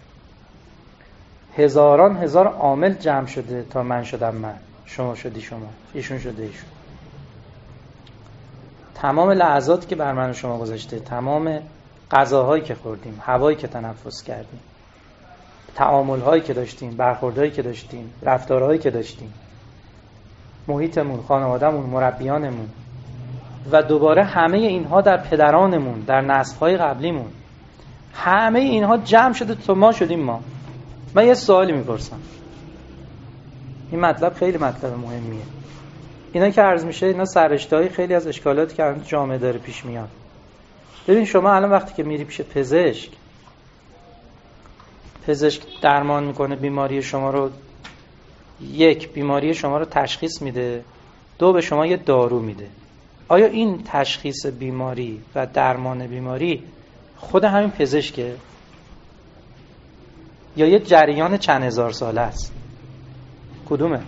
هزاران هزار عامل جمع شده تا من شدم من، شما شدی شما، ایشون شده ایشون. تمام لحظاتی که بر من و شما گذشته، تمام غذاهایی که خوردیم، هوایی که تنفس کردیم، تعامل‌هایی که داشتیم، برخوردهایی که داشتیم، رفتارهایی که داشتیم، محیطمون، خانوادهمون، مربیانمون و دوباره همه اینها در پدرانمون، در نسل‌های قبلیمون، همه اینها جمع شده تا ما شدیم ما. من یه سوالی میپرسم، این مطلب خیلی مطلب مهمیه. اینا که عرض میشه، اینا سررشته‌های خیلی از اشکالاتی که الان جامعه داره پیش میاد. ببین شما الان وقتی که میری پیش پزشک درمان میکنه بیماری شما رو، یک بیماری شما رو تشخیص میده، دو به شما یه دارو میده. آیا این تشخیص بیماری و درمان بیماری خود همین پزشکه یا یه جریان چند هزار ساله است؟ کدومه؟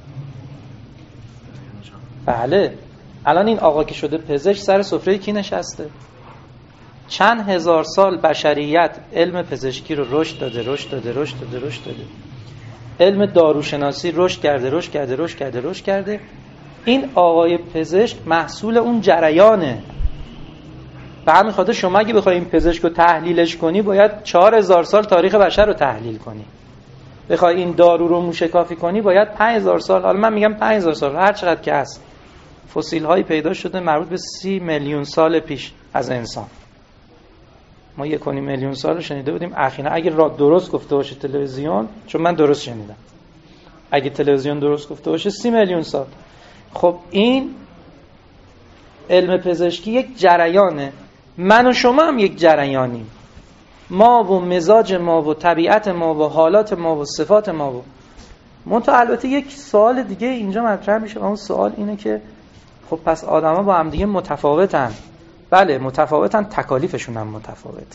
بله الان این آقا که شده پزشک سر سفره کی نشسته؟ چند هزار سال بشریت علم پزشکی رو رشد داده. علم داروشناسی رشد کرده. این آقای پزشک محصول اون جریانه. به همین خاطر شما اگه بخوای این پزشک رو تحلیلش کنی باید 4000 سال تاریخ بشر رو تحلیل کنی. بخوای این دارو رو موشکافی کنی باید 5000 سال، حالا من میگم 5000 سال، هر چقدر که هست. فسیل هایی پیدا شده مربوط به 30 میلیون سال پیش از انسان. ما 1.5 میلیون سال رو شنیده بودیم اخیراً، اگه را درست گفته باشه تلویزیون، چون من درست شنیدم، اگه تلویزیون درست گفته باشه 30 میلیون سال. خب این علم پزشکی یک جریانه، من و شما هم یک جریانیم، ما و مزاج ما و طبیعت ما و حالات ما و صفات ما و منتها البته یک سوال دیگه اینجا مطرح میشه و اون سوال اینه که خب پس آدما با هم دیگه متفاوتن. بله متفاوتن، تکالیفشون هم متفاوته.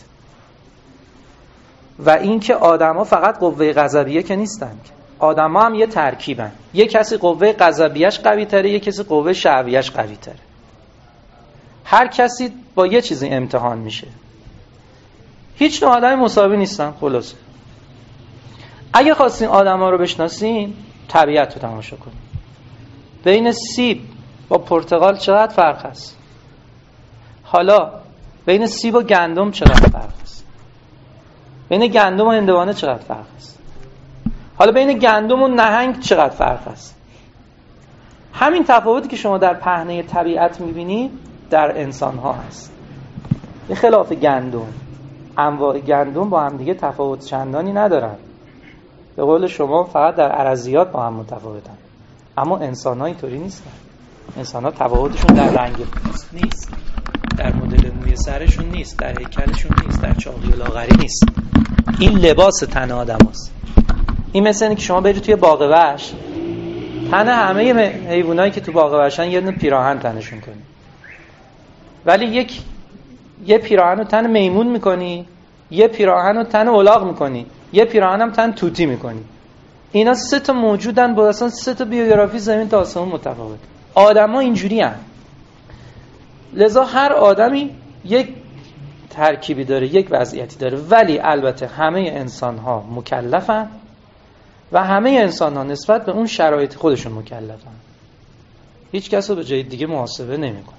و این که آدما فقط قوه غضبیه که نیستن، آدما هم یه ترکیبن. یه کسی قوه غضبیه‌اش قوی تره، یه کسی قوه شهویه‌اش قوی تره. هر کسی با یه چیزی امتحان میشه. هیچ نوع آدمی مساوی نیستن. خلاصه اگه خواستین آدما رو بشناسین طبیعت رو تماشا کنین. بین سیب با پرتقال چقدر فرق هست؟ حالا بین سیب و گندم چقدر فرق هست؟ بین گندم و هندوانه چقدر فرق هست؟ حالا بین گندم و نهنگ چقدر فرق هست؟ همین تفاوتی که شما در پهنه طبیعت میبینید در انسان ها هست. به خلاف گندم، انواع گندم با هم دیگه تفاوت چندانی ندارن. به قول شما فقط در ارضیات با هم متفاوتن. اما انسان ها اینطوری نیستن. انسان ها تفاوتشون در رنگ پوست نیست، در مدل موی سرشون نیست، در هیکلشون نیست، در چاقی و لاغری نیست. این لباس تن آدم هست. این مثل اینه که شما برید توی باغ وحش، تن همه حیوانایی که تو باغ وحشن یه دونه پیراهن تنشون کنی، ولی یه پیراهن رو تن میمون میکنی، یه پیراهن رو تن الاغ میکنی، یه پیراهن هم تن توتی میکنی. اینا 3 تا موجودن با اصلا 3 تا بیوگرافی زمین تا آسمون متفاوت. آدما اینجوری هن. لذا هر آدمی یک ترکیبی داره، یک وضعیتی داره، ولی البته همه انسان ها مکلفن و همه انسان ها نسبت به اون شرایط خودشون مکلفن. هیچ کس رو به جای دیگه محاسبه نمی‌کنه.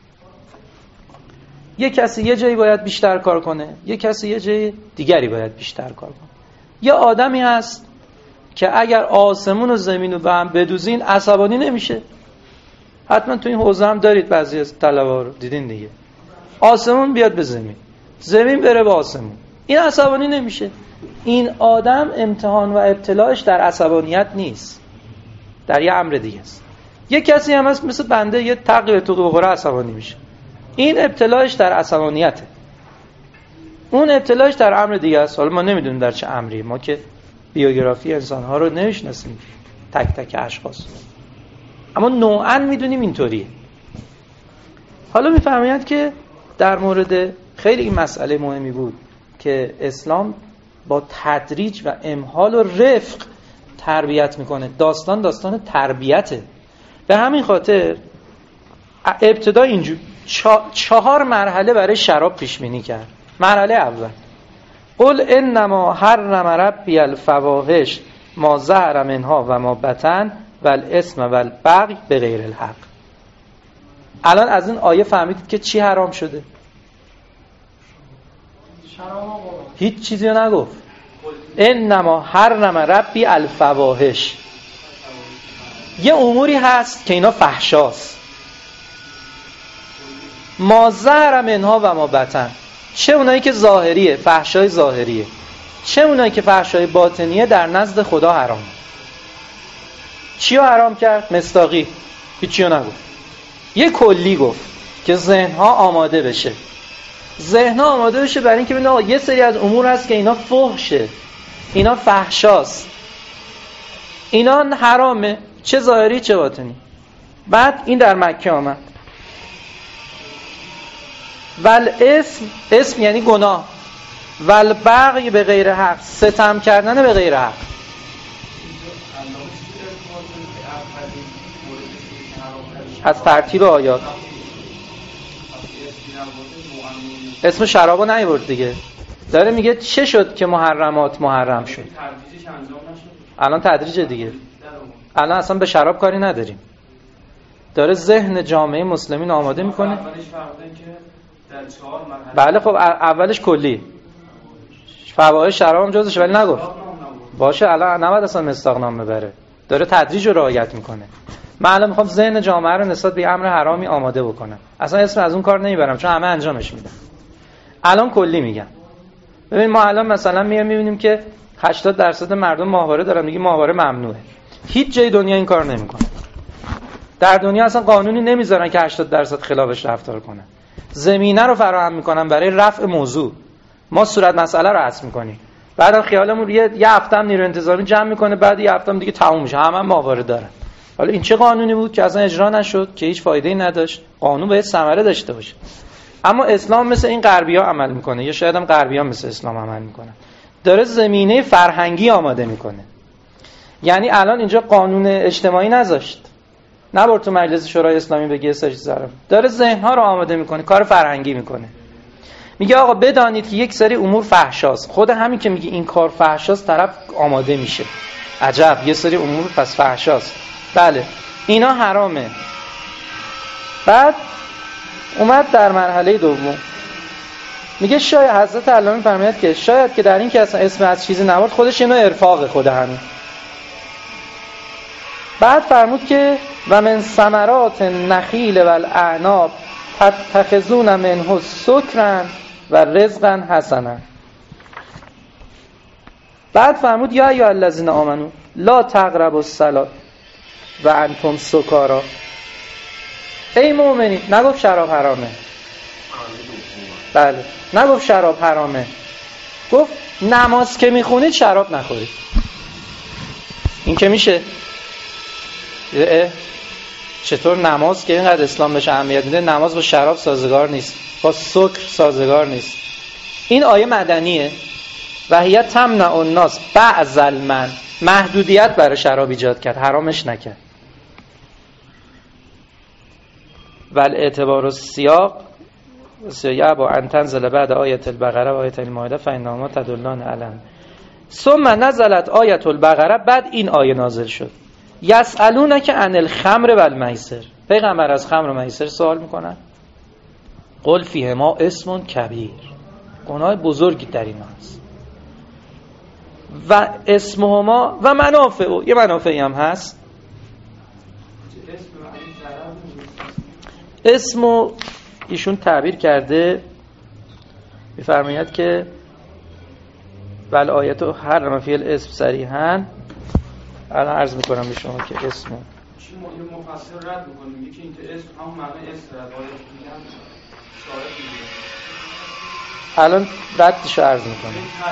یک کسی یه جایی باید بیشتر کار کنه، یک کسی یه جای دیگری باید بیشتر کار کنه. یه آدمی هست که اگر آسمون و زمین رو به هم بدوزین عصبانی نمیشه. حتما تو این حوزه هم دارید بعضی از طلبا رو دیدین دیگه. آسمون بیاد به زمین، زمین بره به آسمون، این عصبانی نمیشه. این آدم امتحان و ابتلاش در عصبانیت نیست، در یه امر دیگه است. یک کسی هم هست مثل بنده یه تقی تو بخوره عصبانی میشه. این ابتلاش در عصبانیته، اون ابتلاش در امر دیگه است. حالا ما نمیدونیم در چه امری، ما که بیوگرافی انسان‌ها رو نمیشناسیم تک تک اشخاص، اما نوعاً میدونیم اینطوریه. حالا میفهمید که در مورد خیلی این مسئله مهمی بود که اسلام با تدریج و امهال و رفق تربیت میکنه. داستان تربیته. به همین خاطر ابتدا اینجور 4 مرحله برای شراب پیش بینی کرد. مرحله اول قل انما حرم ربی الفواحش ما ظهر منها و ما بطن و الاسم و البغی بغیر الحق. الان از این آیه فهمیدید که چی حرام شده؟ هیچ چیزی رو نگفت. انما حرم ربی الفواحش. یه اموری هست که اینا فحشاست. ما ظهر منها و ما بطن، چه اونایی که ظاهریه، فحشای ظاهریه، چه اونایی که فحشای باطنیه در نزد خدا حرام. چی رو حرام کرد؟ مصداقی. هیچی رو نگفت. یه کلی گفت که ذهنها آماده بشه. ذهنها آماده بشه برای اینکه ببینید آقا یه سری از امور هست که اینا فحشه، اینا فحشاست، اینا حرامه، چه ظاهری چه باطنی. بعد این در مکه آمد. ول اسم یعنی گناه، ول بغی به غیر حق، ستم کردن به غیر حق. از ترتیب آیات اسم شرابو نیورد دیگه، داره میگه چه شد که محرمات محرم شد. الان تدریج دیگه، الان اصلا به شراب کاری نداریم، داره ذهن جامعه مسلمین آماده میکنه. بله خب اولش کلی فواحش شراب هم جزش، ولی نگفت باشه الان نباید اصلا مصداق نام ببره، داره تدریج رو رعایت میکنه. من الان میخوام ذهن جامعه رو نسبت به امر حرامی آماده بکنم، اصلا اسم از اون کار نمیبرم چون همه انجامش میدن. الان کلی میگم. ببین ما الان مثلا میبینیم که 80% مردم ماهواره دارن، میگیم ماهواره ممنوعه. هیچ جای دنیا این کار نمیکنه. در دنیا اصلا قانونی نمیذارن که 80% خلافش رفتار کنن. زمینه رو فراهم میکنن برای رفع موضوع. ما صورت مسئله رو حذف میکنیم. بعدم خیالمون یه هفته هم نیرو انتظامی جمع میکنه، بعد یه هفته هم دیگه تموم میشه. همه موارد دارن. حالا این چه قانونی بود که اصلا اجرا نشد، که هیچ فایده‌ای نداشت؟ قانون باید ثمره داشته باشه. اما اسلام مثل این غربی‌ها عمل میکنه، یا شاید هم غربی‌ها مثل اسلام عمل میکنن. داره زمینه فرهنگی آماده میکنه. یعنی الان اینجا قانون اجتماعی نذاشت. نبرد تو مجلس شورای اسلامی بگه ساجی زارم. داره ذهن‌ها رو آماده میکنه، کار فرهنگی میکنه. میگه آقا بدانید که یک سری امور فحشاست. خود همین که میگه این کار فحشاست طرف آماده میشه. عجب، یه سری امور پس فحشاست. بله اینا حرامه. بعد اومد در مرحله دوم میگه شاید حضرت علامه فرماید که شاید که در این که اصلا اسم از چیزی نبرد خودش اینو ارفاق خود همین. بعد فرمود که و من ثمرات النخیل و الاعناب تتخذون منه سکرا و رزقا حسنا. بعد فرمود یا ایها الذین آمنو لا تقربوا الصلاة و انتم سکارا. ای مؤمنین، نگفت شراب حرامه. بله نگفت شراب حرامه، گفت نماز که میخونید شراب نخورید. این که میشه؟ چطور نماز که اینقدر اسلام بهش اهمیت میده، نماز با شراب سازگار نیست، با سکر سازگار نیست. این آیه مدنیه. و هی تمنع الناس بعض المن، محدودیت برای شراب ایجاد کرد، حرامش نکرد. ول اعتبار السیاق سیابا ان تنزل بعد آیت البقره و آیت المائده فانهما تدلان علم. ثم نزلت آیت البقره، بعد این آیه نازل شد. یسالونک عن الخمر و المیسر. پیغمبر از خمر و میسر سوال میکنن. قل فیهما اسم کبیر، گناه بزرگی در این هست. و اسمهما و منافع، یه منافعی هم هست. اسمو ایشون تعبیر کرده، میفرماید که ول آیت حرم فی الاسم صریحا. الان عرض میکنم به شما که اسمو چی مفسر رد میکنه، میگه که این اسم همون معنی اسم داره، آیت میگن اشاره میگه. الان ردشو عرض میکنم.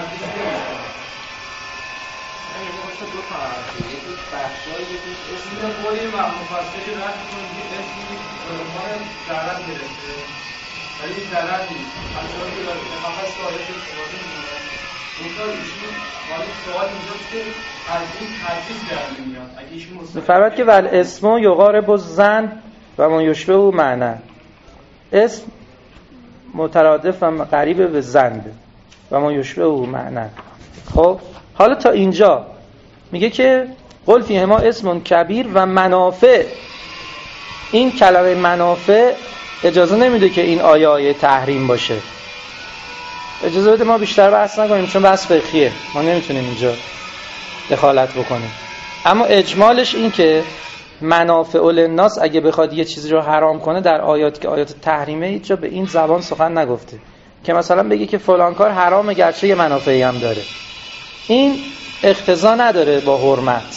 دو تا یکی بخشای یکی اسم قولی مفسر رد میکنه، میگه اسمی علمان ضرر گرفته ولی این ضرر نیست. همچنان که فقط آیت استفاده میکنه. اونجا ایشون مالی سوال اینجاست که از این تجویز در نمیاد. اگه ایشون میفرماید که ول اسم یقارب الظن و ما یشبه معنی. اسم مترادف و قریب به ظن و ما یشبه معنی. خب حالا تا اینجا میگه که قل فیهما اسم کبیر و منافع. این کلمه منافع اجازه نمیده که این آیه تحریم باشه. اجازه بده ما بیشتر بحث نکنیم چون بحث فقهیه، ما نمیتونیم اینجا دخالت بکنیم. اما اجمالش این که منافع للناس اگه بخواد یه چیزی رو حرام کنه در آیات که آیات تحریمه هیچ جا به این زبان سخن نگفته که مثلا بگه که فلان کار حرامه گرچه یه منافعی هم داره. این اقتضا نداره با حرمت.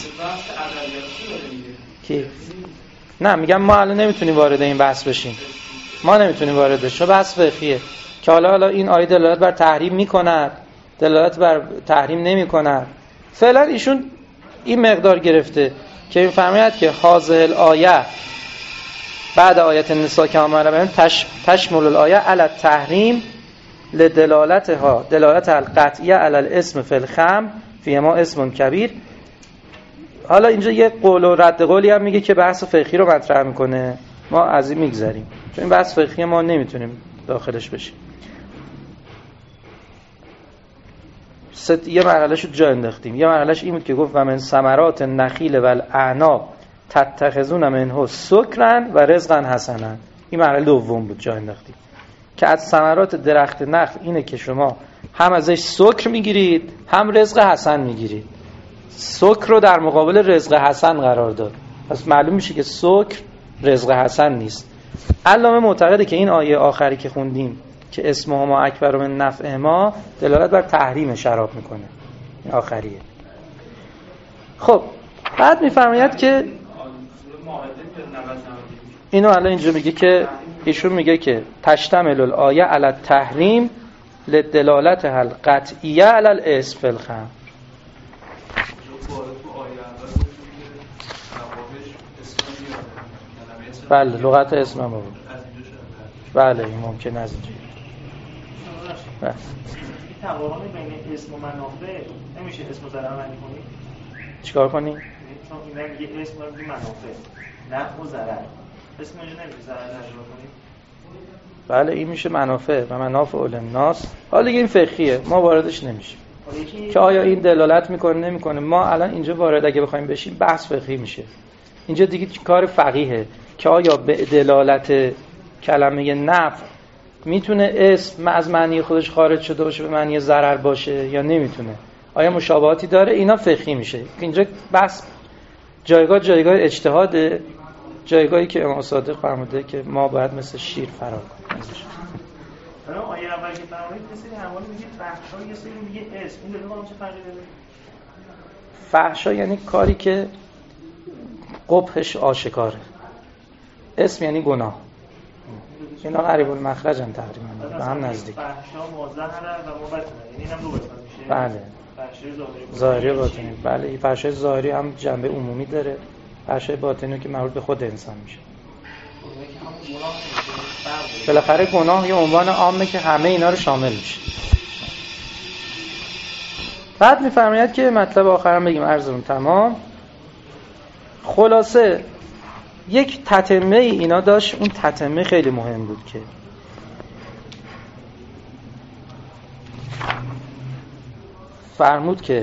کی؟ نه میگم ما الان نمیتونیم وارد این بحث بشیم. ما نمیتونیم وارد بشیم. بحث فقهیه که حالا این آیه دلالت بر تحریم میکند، دلالت بر تحریم نمیکند. فعلا ایشون این مقدار گرفته که میفرماید که هذه الآیه بعد آیت النساء که آمده بیان تشمل الآیه علی التحریم لدلالتها دلالت القطعیه علی الاسم فی الخمر فیهما اسم کبیر. حالا اینجا یه قول و رد قولی هم میگه که بحث فقهی رو مطرح میکنه، ما از این میگذریم چون این بحث فقهی ما نمیتونیم داخلش بشیم. یه مرحلهش رو جا انداختیم. یه مرحلهش این بود که گفت و من ثمرات النخیل و الاعناب تتخذون منه سکرا و رزقا حسنا. این مرحله دوم بود جا انداختیم که از ثمرات درخت نخل اینه که شما هم ازش سکر میگیرید هم رزق حسن میگیرید. سکر رو در مقابل رزق حسن قرار داد، پس معلوم میشه که سکر رزق حسن نیست. علامه معتقده که این آیه آخری که خوندیم که اسمهما اکبر من نفعهما دلالت بر تحریم شراب میکنه. این آخریه. خب بعد میفرماید که اینو الان اینجا میگه که ایشون میگه که تشتمل الآیه علی التحریم لدلالت القطعیه علی الاسم فی الخمر. بله لغت اسم هم بود. بله این ممکنه از اینجا. بله تقابل بین اسم و منافع نمیشه اسم و ضرر معنی کنی؟ چیکار کنی؟ چون این میگه اسم و منافع نفع و ضرر، اسم اینجا نمیشه ضرر تجربه کنی؟ بله این میشه منافع و منافع للناس. حالا این فقهیه ما واردش نمیشیم که آیا این دلالت میکنه نمیکنه. ما الان اینجا وارد اگه بخوایم بشیم بحث فقهی میشه. اینجا دیگه کار فقیهه که آیا به دلالت کلمه نفع میتونه اسم از معنی خودش خارج شده باشه به معنی ضرر باشه یا نمیتونه، آیا مشابهاتی داره، اینا فقهی میشه. اینجا بحث جایگاه اجتهاده، جایگاهی که امام صادق فرموده که ما باید مثل شیر فرار کنیم ازش. حالا آیه اول که فرمودید مثل همون میگه فحشا، یه سری میگه اسم، این دو تا چه فرقی داره؟ فحشا یعنی کاری که قبحش آشکاره، اسم یعنی گناه. اینا قریب المخرج هم تقریبا به هم نزدیک. فحشا موظهره و مبتنه، یعنی اینم دو قسمت میشه. بله فحشای ظاهری و باطنی. بله فحشای ظاهری هم جنبه عمومی داره، فحشای باطنی که مربوط به خود انسان میشه. بالاخره گناه یه عنوان عامه که همه اینا رو شامل میشه. بعد میفرماید که مطلب آخرم بگیم عرضمون تمام. خلاصه یک تتمه اینا داشت، اون تتمه خیلی مهم بود که فرمود که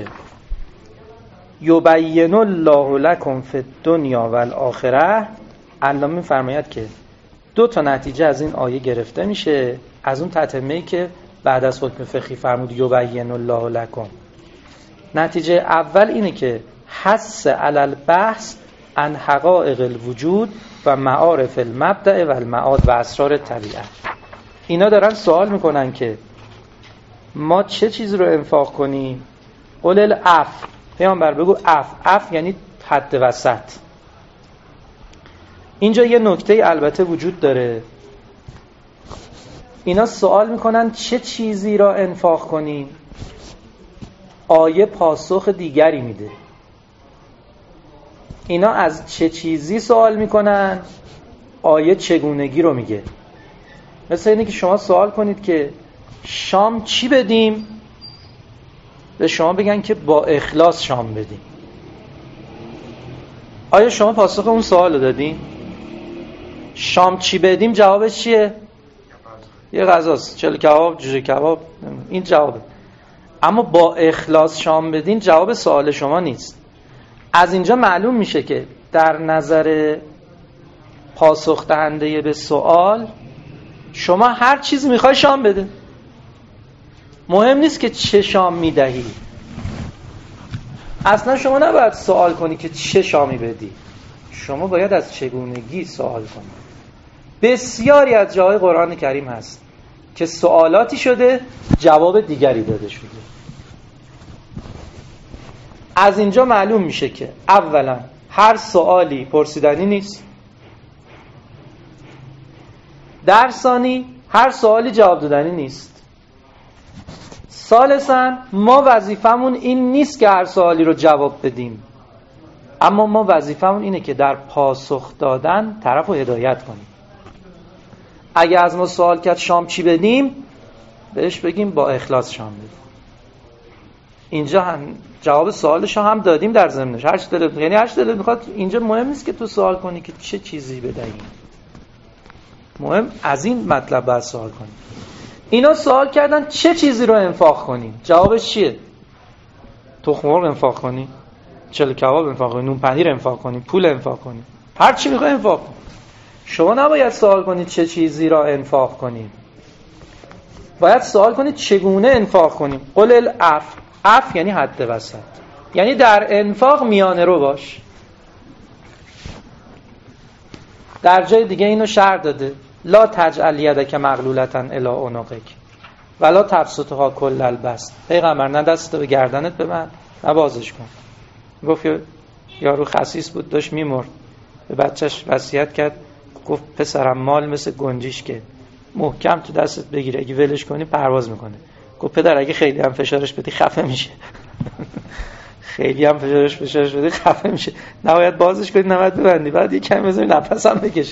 یبین الله لکم فی الدنیا و الاخره. الله میفرماید که دو تا نتیجه از این آیه گرفته میشه، از اون تتمه‌ای که بعد از حکم فقهی فرمود یبین الله لکم. نتیجه اول اینه که حث علی البحث عن حقائق الوجود و معارف المبدأ و المعاد و اسرار طبیعت. اینا دارن سوال میکنن که ما چه چیزی رو انفاق کنیم. قل العفو، پیامبر بگو عفو یعنی حد وسط. اینجا یه نکته البته وجود داره، اینا سوال میکنن چه چیزی را انفاق کنیم. آیه پاسخ دیگری میده. اینا از چه چیزی سوال میکنن، آیه چگونگی رو میگه. مثل اینه که شما سوال کنید که شام چی بدیم، به شما بگن که با اخلاص شام بدیم. آیا شما پاسخ اون سوال رو دادین؟ شام چی بدیم جوابش چیه؟ یه غذاست، چلو کباب، جوجه کباب، این جوابه. اما با اخلاص شام بدین جواب سوال شما نیست. از اینجا معلوم میشه که در نظر پاسخ دهنده به سوال شما هر چیزی میخوای شام بده، مهم نیست که چه شام میدهی. اصلا شما نباید سوال کنی که چه شامی بدی، شما باید از چگونگی سوال کنی. بسیاری از جای قرآن کریم هست که سوالاتی شده جواب دیگری داده شده. از اینجا معلوم میشه که اولا هر سوالی پرسیدنی نیست، در ثانی هر سوالی جواب دادنی نیست، ثالثا ما وظیفمون این نیست که هر سوالی رو جواب بدیم، اما ما وظیفمون اینه که در پاسخ دادن طرف رو هدایت کنیم. اگه از ما سوال کرد شام چی بدیم، بهش بگیم با اخلاص شام بدیم. اینجا هم جواب سوالش هم دادیم در ضمنش، هر چی دلت، یعنی هر چی دلت میخواد. اینجا مهم نیست که تو سوال کنی که چه چیزی بدهیم، مهم از این مطلب باید سوال کنی. اینا سوال کردن چه چیزی رو انفاق کنیم، جوابش چیه؟ تخم مرغ انفاق کنیم، چلو کباب انفاق کنیم، نون پنیر انفاق کنیم، پول انفاق کنیم، هر چی میخوای انفاق کن. شما نباید سوال کنید چه چیزی را انفاق کنیم، باید سوال کنید چگونه انفاق کنیم. قل العفو، عفو یعنی حد وسط، یعنی در انفاق میانه رو باش. در جای دیگه اینو شرط داده لا تجعل یدک مغلولة الی عنقک ولا تبسطها کل البسط. پیغمبر نه دستتو به گردنت ببند نه بازش کن. گفت یارو خسیس بود داشت میمرد، به بچهش وصیت کرد گفت پسرم مال مثل گنجیش که محکم تو دستت بگیره، اگه ولش کنی پرواز میکنه. گفت پدر اگه خیلی هم فشارش بدی خفه میشه. خیلی هم فشارش بدی خفه میشه، نباید بازش کنی، نباید ببندی، بعد یه کمی بذاری نفس هم بکشه.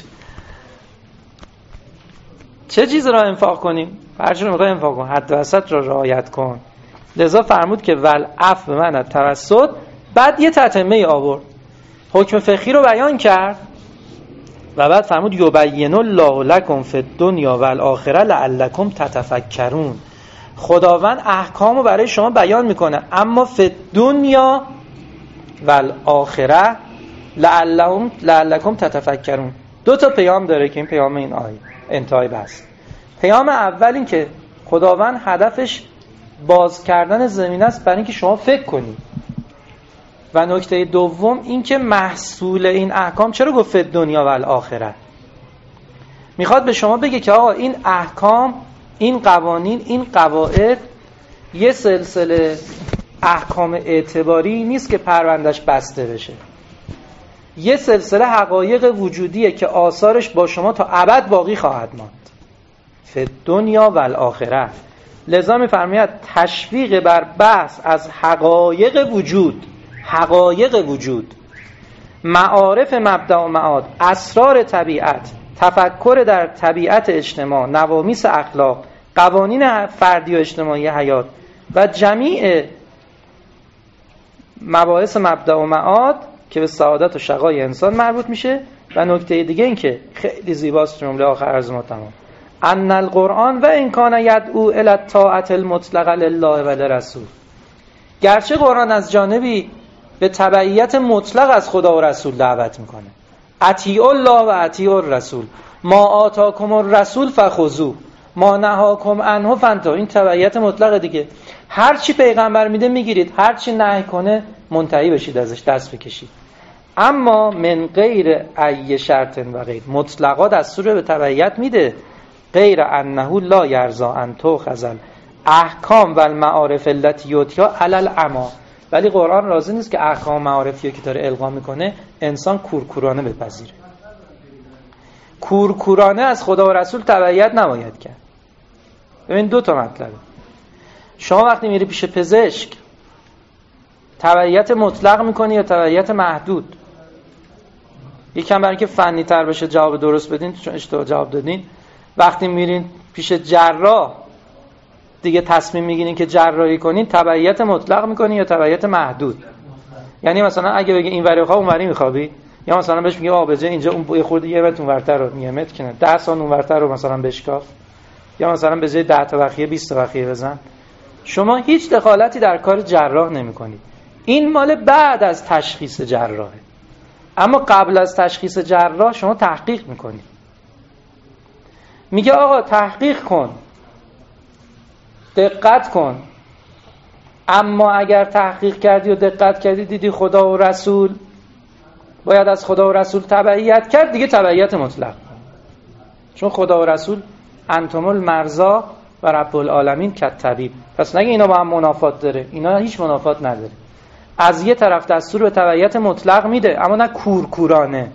چه چیز را انفاق کنیم؟ هرچی رو میخوای انفاق کن، حد وسط را رعایت کن. لذا فرمود که والعفو به معنی توسط. بعد یه تتمه آورد، حکم فقهی رو بیان کرد و بعد فرمود یبین الله لکم فی الدنیا والآخره لعلکم تتفکرون. خداوند احکام رو برای شما بیان میکنه، اما فی الدنیا والآخره لعلکم تتفکرون. دو تا پیام داره که این پیام این آیه انتهای بحث. پیام اول این که خداوند هدفش باز کردن زمینه است برای اینکه شما فکر کنید، و نکته دوم این که محصول این احکام، چرا گفت فی الدنیا والآخره، میخواد به شما بگه که آقا این احکام، این قوانین، این قواعد یه سلسله احکام اعتباری نیست که پروندهش بسته بشه، یه سلسله حقایق وجودیه که آثارش با شما تا ابد باقی خواهد ماند. فی الدنیا والآخره. لذا می‌فرماید تشویق بر بحث از حقایق وجود، حقایق وجود، معارف مبدأ و معاد، اسرار طبیعت، تفکر در طبیعت اجتماع، نوامیس اخلاق، قوانین فردی و اجتماعی حیات و جمیع مباحث مبدأ و معاد که به سعادت و شقای انسان مربوط میشه. و نکته دیگه این که خیلی زیباست، جمله آخر عرض ما تمام، ان القرآن و ان کان یدعو الی الطاعة المطلقه لله و لرسول. گرچه قرآن از جانبی به تبعیت مطلق از خدا و رسول دعوت میکنه، اطیعوا الله و اطیعوا الرسول، ما آتاکم الرسول فخذوه ما نهاکم عنه فانتهوا. این تبعیت مطلق دیگه، هر چی پیغمبر میده میگیرید، هر چی نهی کنه منتهی بشید، ازش دست بکشید. اما من غیر ای شرط و غیر، مطلقا دستور به تبعیت میده، غیر انه لا یرضی ان تؤخذ احکام و المعارف التي یؤتیا علی العما. ولی قرآن راضی نیست که احکام و معارفی که داره القا میکنه انسان کورکورانه بپذیره. کورکورانه از خدا و رسول تبعیت نباید کرد. ببین دو تا مطلبه. شما وقتی میری پیش پزشک تبعیت مطلق میکنی یا تبعیت محدود؟ یکم برای اینکه فنی تر بشه جواب درست بدین، چون اشتباه جواب دادین. وقتی میرین پیش جراح دیگه تصمیم میگیرین که جراحی کنین، تبعیت مطلق میکنین یا تبعیت محدود؟ یعنی مثلا اگه بگه این وری خواب اون وری میخوابی، یا مثلا بهش میگه آ بجای اینجا اون خورده یه متر اونورتر رو، یه متر کنه 10 سال اونورتر رو مثلا بشکاف، یا مثلا به جای 10 تا بخیه 20 تا بخیه بزن. شما هیچ دخالتی در کار جراح نمیکنید. این مال بعد از تشخیص جراحه. اما قبل از تشخیص جراح شما تحقیق میکنید. میگه آقا تحقیق کن، دقت کن، اما اگر تحقیق کردی و دقت کردی دیدی خدا و رسول باید از خدا و رسول تبعیت کرد، دیگه تبعیت مطلق. چون خدا و رسول انتم المرزا و رب العالمین کالطبیب. پس نگه اینا با هم منافات داره، اینا هیچ منافات نداره. از یه طرف دستور به تبعیت مطلق میده، اما نه کورکورانه.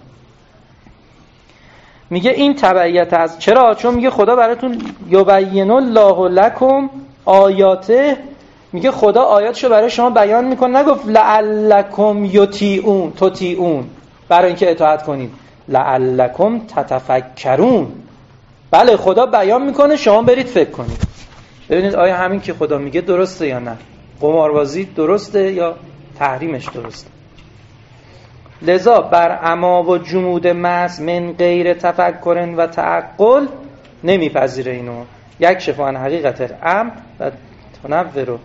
میگه این تبعیت از چرا؟ چون میگه خدا براتون یبین الله لکم آیاته، میگه خدا آیاتشو برای شما بیان میکنه، نگفت لعلکم تطیعون برای اینکه اطاعت کنید، لعلکم تتفکرون. بله خدا بیان میکنه، شما برید فکر کنید. ببینید آیا همین که خدا میگه درسته یا نه؟ قماربازی درسته یا تحریمش درسته؟ لذا بر عما و جمود محض من غیر تفکر و تعقل نمیپذیره اینو. یکشف عن حقیقت الامر و تنور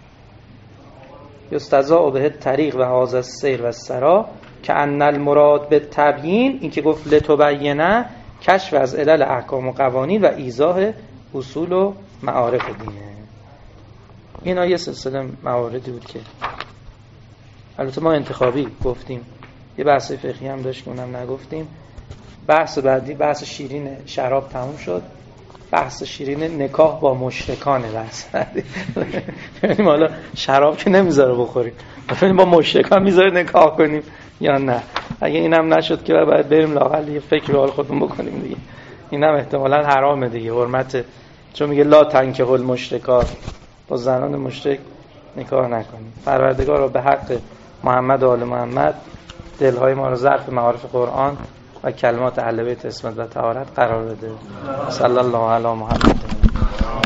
یستضاء به طریق و هذا السیر و السرا که ان المراد به تبیین، این که گفت لتبینه، کشف از علل احکام و قوانین و ایضاح اصول و معارف دینه. اینا یه سلسله مواردی بود که البته ما انتخابی گفتیم، یه بحث فقهی هم داشت که اونم نگفتیم. بحث بعدی بحث شیرین شراب تموم شد، بحث شیرین نکاح با مشرکانه. بحث ببینیم حالا شراب که نمیذاره بخوریم، ببینیم با مشرکان میذاره نکاح کنیم یا نه؟ اگه اینم نشد که باید بریم لااقل یه فکر به حال خودمون بکنیم دیگه. اینم احتمالاً حرامه دیگه، حرمت، چون میگه لا تنکحوا المشرکات، با زنان مشرک نکاح نکنید. پروردگار رو به حق محمد و آل محمد دلهای ما رو ظرف معارف قرآن و کلمات اهل بیت عصمت و طهارت قرار بده. صلی الله علی محمد.